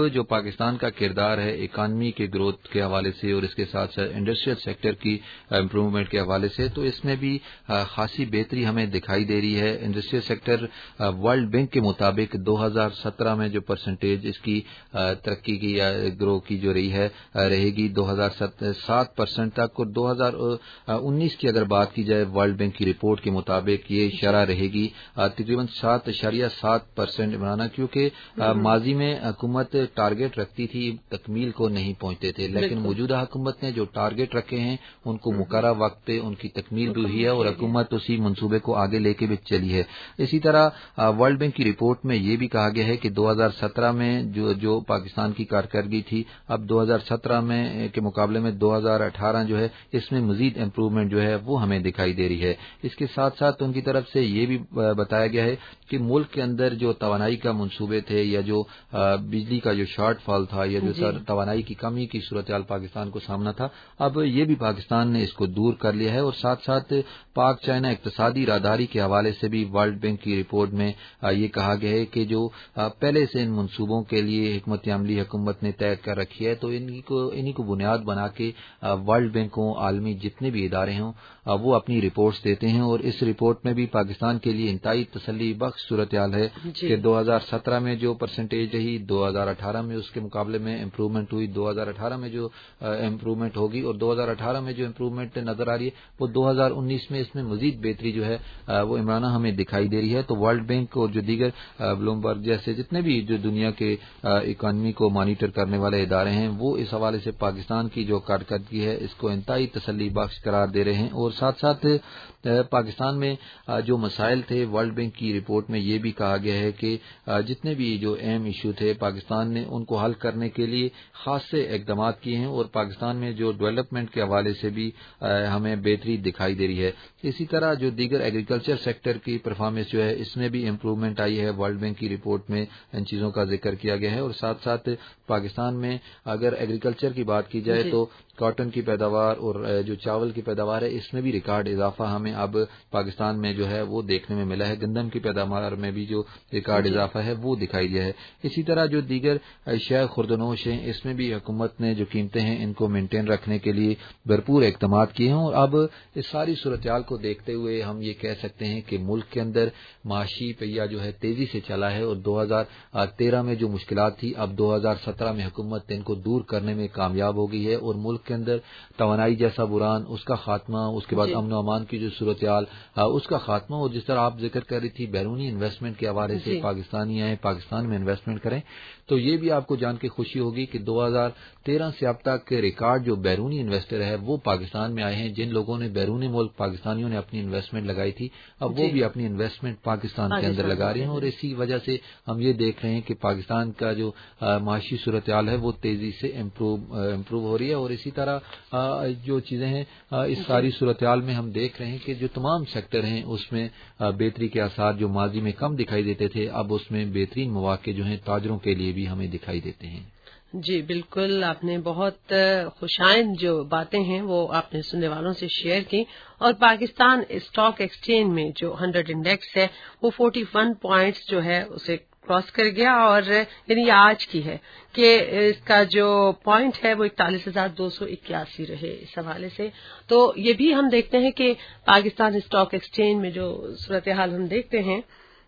जो पाकिस्तान का किरदार है इकानमी के ग्रोथ के हवाले से और इसके साथ साथ इंडस्ट्रियल सेक्टर की इम्प्रूवमेंट के हवाले से, तो इसमें भी खासी बेहतरी हमें दिखाई दे रही है। इंडस्ट्रियल सेक्टर वर्ल्ड बैंक के मुताबिक दो हज़ार सत्रह में जो परसेंटेज इसकी तरक्की की या ग्रो की जो रही है रहेगी दो हज़ार सात परसेंट तक, और दो हज़ार उन्नीस की अगर बात की जाए वर्ल्ड बैंक की रिपोर्ट के मुताबिक ये शरह रहेगी तकरीबन सात अशारिया सात परसेंट बनाना, क्योंकि माजी में हुकूमत टारगेट रखती थी तकमील को नहीं पहुंचते थे, लेकिन मौजूदा हुकूमत ने जो टारगेट रखे हैं उनको मुकर्रर वक्त पे उनकी तकमील भी हुई है और हुकूमत उसी मंसूबे को आगे लेके भी चली है। इसी तरह वर्ल्ड बैंक की रिपोर्ट में ये भी कहा गया है कि दो हज़ार सत्रह में जो जो पाकिस्तान की कारकर्दगी थी, अब दो हज़ार सत्रह में के मुकाबले में दो हज़ार अठारह जो है इसमें मजीद इम्प्रूवमेंट जो है वो हमें दिखाई दे रही है। इसके साथ साथ उनकी तरफ से ये भी बताया गया है कि मुल्क के अंदर जो तवानाई का मंसूबे थे या जो बिजली का जो शॉर्टफॉल था या जो तवानाई की कमी की सूरत हाल पाकिस्तान को सामना था, अब ये भी पाकिस्तान ने इसको दूर कर लिया है। और साथ साथ पाक चाइना इक्तिसादी राहदारी के हवाले से भी वर्ल्ड बैंक की रिपोर्ट में ये कहा गया है कि जो पहले से इन मंसूबों के लिए हिकमत अमली हुकूमत ने तय कर रखी है, तो इन्हीं को इन्हीं को बुनियाद बना के वर्ल्ड बैंकों आलमी जितने भी इदारे हों वो अपनी रिपोर्ट्स देते हैं। और इस रिपोर्ट में भी पाकिस्तान के लिए इंतहाई तसल्ली बख्श सूरत हाल है कि दो हज़ार सत्रह में जो परसेंटेज रही दो हज़ार अठारह में उसके मुकाबले में इम्प्रूवमेंट हुई, दो हज़ार अठारह में जो इम्प्रूवमेंट होगी और दो हज़ार अठारह में जो इम्प्रूवमेंट नजर आ रही है वो दो हज़ार उन्नीस में इसमें मजीद बेहतरी जो है वो इमराना हमें दिखाई दे रही है। तो वर्ल्ड बैंक और जो दीगर ब्लूमबर्ग जैसे जितने भी जो दुनिया के इकानमी को मॉनिटर करने वाले इदारे हैं वो इस हवाले से पाकिस्तान की जो कारकर्दगी है इसको इंतहाई तसल्ली बख्श करार दे रहे हैं। और साथ साथ पाकिस्तान में जो मसाइल थे वर्ल्ड बैंक की रिपोर्ट में ये भी कहा गया है कि जितने भी जो अहम इशू थे पाकिस्तान ने उनको हल करने के लिए खास से इकदाम किए हैं और पाकिस्तान में जो डेवलपमेंट के हवाले से भी हमें बेहतरी दिखाई दे रही है। इसी तरह जो दीगर एग्रीकल्चर सेक्टर की परफॉर्मेंस जो है इसमें भी इम्प्रूवमेंट आई है, वर्ल्ड बैंक की रिपोर्ट में इन चीज़ों का जिक्र किया गया है। और साथ साथ पाकिस्तान में अगर एग्रीकल्चर की बात की जाए तो कॉटन की पैदावार और जो चावल की पैदावार है इसमें भी रिकॉर्ड इजाफा हमें अब पाकिस्तान में जो है वो देखने में मिला है। गंदम की पैदावार में भी जो रिकॉर्ड इजाफा है वो दिखाई दिया है। इसी तरह जो दीगर अशिया खुर्दनोश हैं इसमें भी हुकूमत ने जो कीमतें हैं इनको मेंटेन रखने के लिए भरपूर इक़दाम किए हैं। और अब इस सारी सूरत हाल को देखते हुए हम ये कह सकते हैं कि मुल्क के अंदर माशी पहिया जो है तेजी से चला है और दो हज़ार तेरह में जो मुश्किलात थी अब दो हज़ार सत्रह में हुकूमत इनको दूर करने में कामयाब हो गई है। और मुल्क के अंदर तवानाई जैसा बुरान उसका खात्मा, उसके बाद अमन अमान की जो सूरत हाल उसका खात्मा, और जिस तरह आप जिक्र कर रही थी बैरूनी इन्वेस्टमेंट के हवाले से पाकिस्तानी आए पाकिस्तान में इन्वेस्टमेंट करें, तो ये भी आपको जान के खुशी होगी कि दो हज़ार तेरह से अब तक के रिकॉर्ड जो बैरूनी इन्वेस्टर है वो पाकिस्तान में आए हैं। जिन लोगों ने बैरूनी मुल्क पाकिस्तानियों ने अपनी इन्वेस्टमेंट लगाई थी अब वो भी अपनी इन्वेस्टमेंट पाकिस्तान के अंदर लगा रहे हैं। और इसी वजह से हम ये देख रहे हैं कि पाकिस्तान का जो माशी सूरत हाल है वो तेजी से इम्प्रूव इम्प्रूव हो रही है। और इसी तरह आ, जो चीजें हैं इस सारी सूरत हाल में हम देख रहे हैं कि जो तमाम सेक्टर हैं उसमें बेहतरी के आसार जो माजी में कम दिखाई देते थे अब उसमें बेहतरीन मौके जो हैं ताजरों के लिए भी हमें दिखाई देते हैं। जी बिल्कुल, आपने बहुत खुशाइन जो बातें हैं वो आपने सुनने वालों से शेयर की। और पाकिस्तान स्टॉक एक्सचेंज में जो हंड्रेड इंडेक्स है वो इकतालीस पॉइंट्स जो है उसे क्रॉस कर गया और यानी आज की है कि इसका जो पॉइंट है वो इकतालीस हजार दो सौ इक्यासी रहे। इस हवाले से तो ये भी हम देखते हैं कि पाकिस्तान स्टॉक एक्सचेंज में जो सूरत हाल हम देखते हैं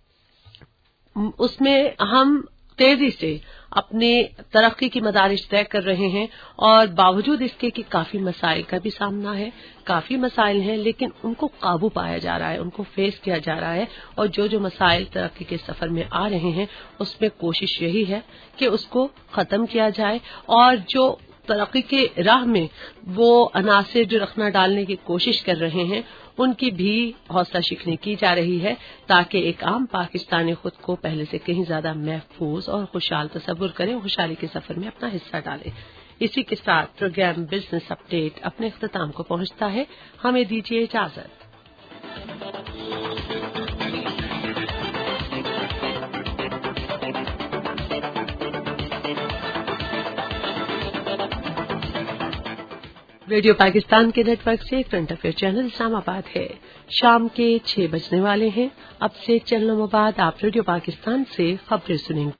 उसमें हम तेजी से अपनी तरक्की की मदारिज तय कर रहे हैं। और बावजूद इसके कि काफी मसाइल का भी सामना है, काफी मसाइल हैं, लेकिन उनको काबू पाया जा रहा है, उनको फेस किया जा रहा है। और जो जो मसाइल तरक्की के सफर में आ रहे हैं उसमें कोशिश यही है कि उसको खत्म किया जाए और जो तरक्की के राह में वो अनासिर जो रखना डालने की कोशिश कर रहे हैं उनकी भी हौसला शिकनी की जा रही है ताकि एक आम पाकिस्तानी खुद को पहले से कहीं ज्यादा महफूज और खुशहाल तस्वुर करे और खुशहाली के सफर में अपना हिस्सा डाले। इसी के साथ प्रोग्राम बिजनेस अपडेट अपने इख्तिताम को पहुंचता है। हमें दीजिए इजाजत। रेडियो पाकिस्तान के नेटवर्क से करंट अफेयर चैनल इस्लामाबाद है। शाम के छह बजने वाले हैं। अब से चंद लम्हों बाद आप रेडियो पाकिस्तान से खबरें सुनेंगे।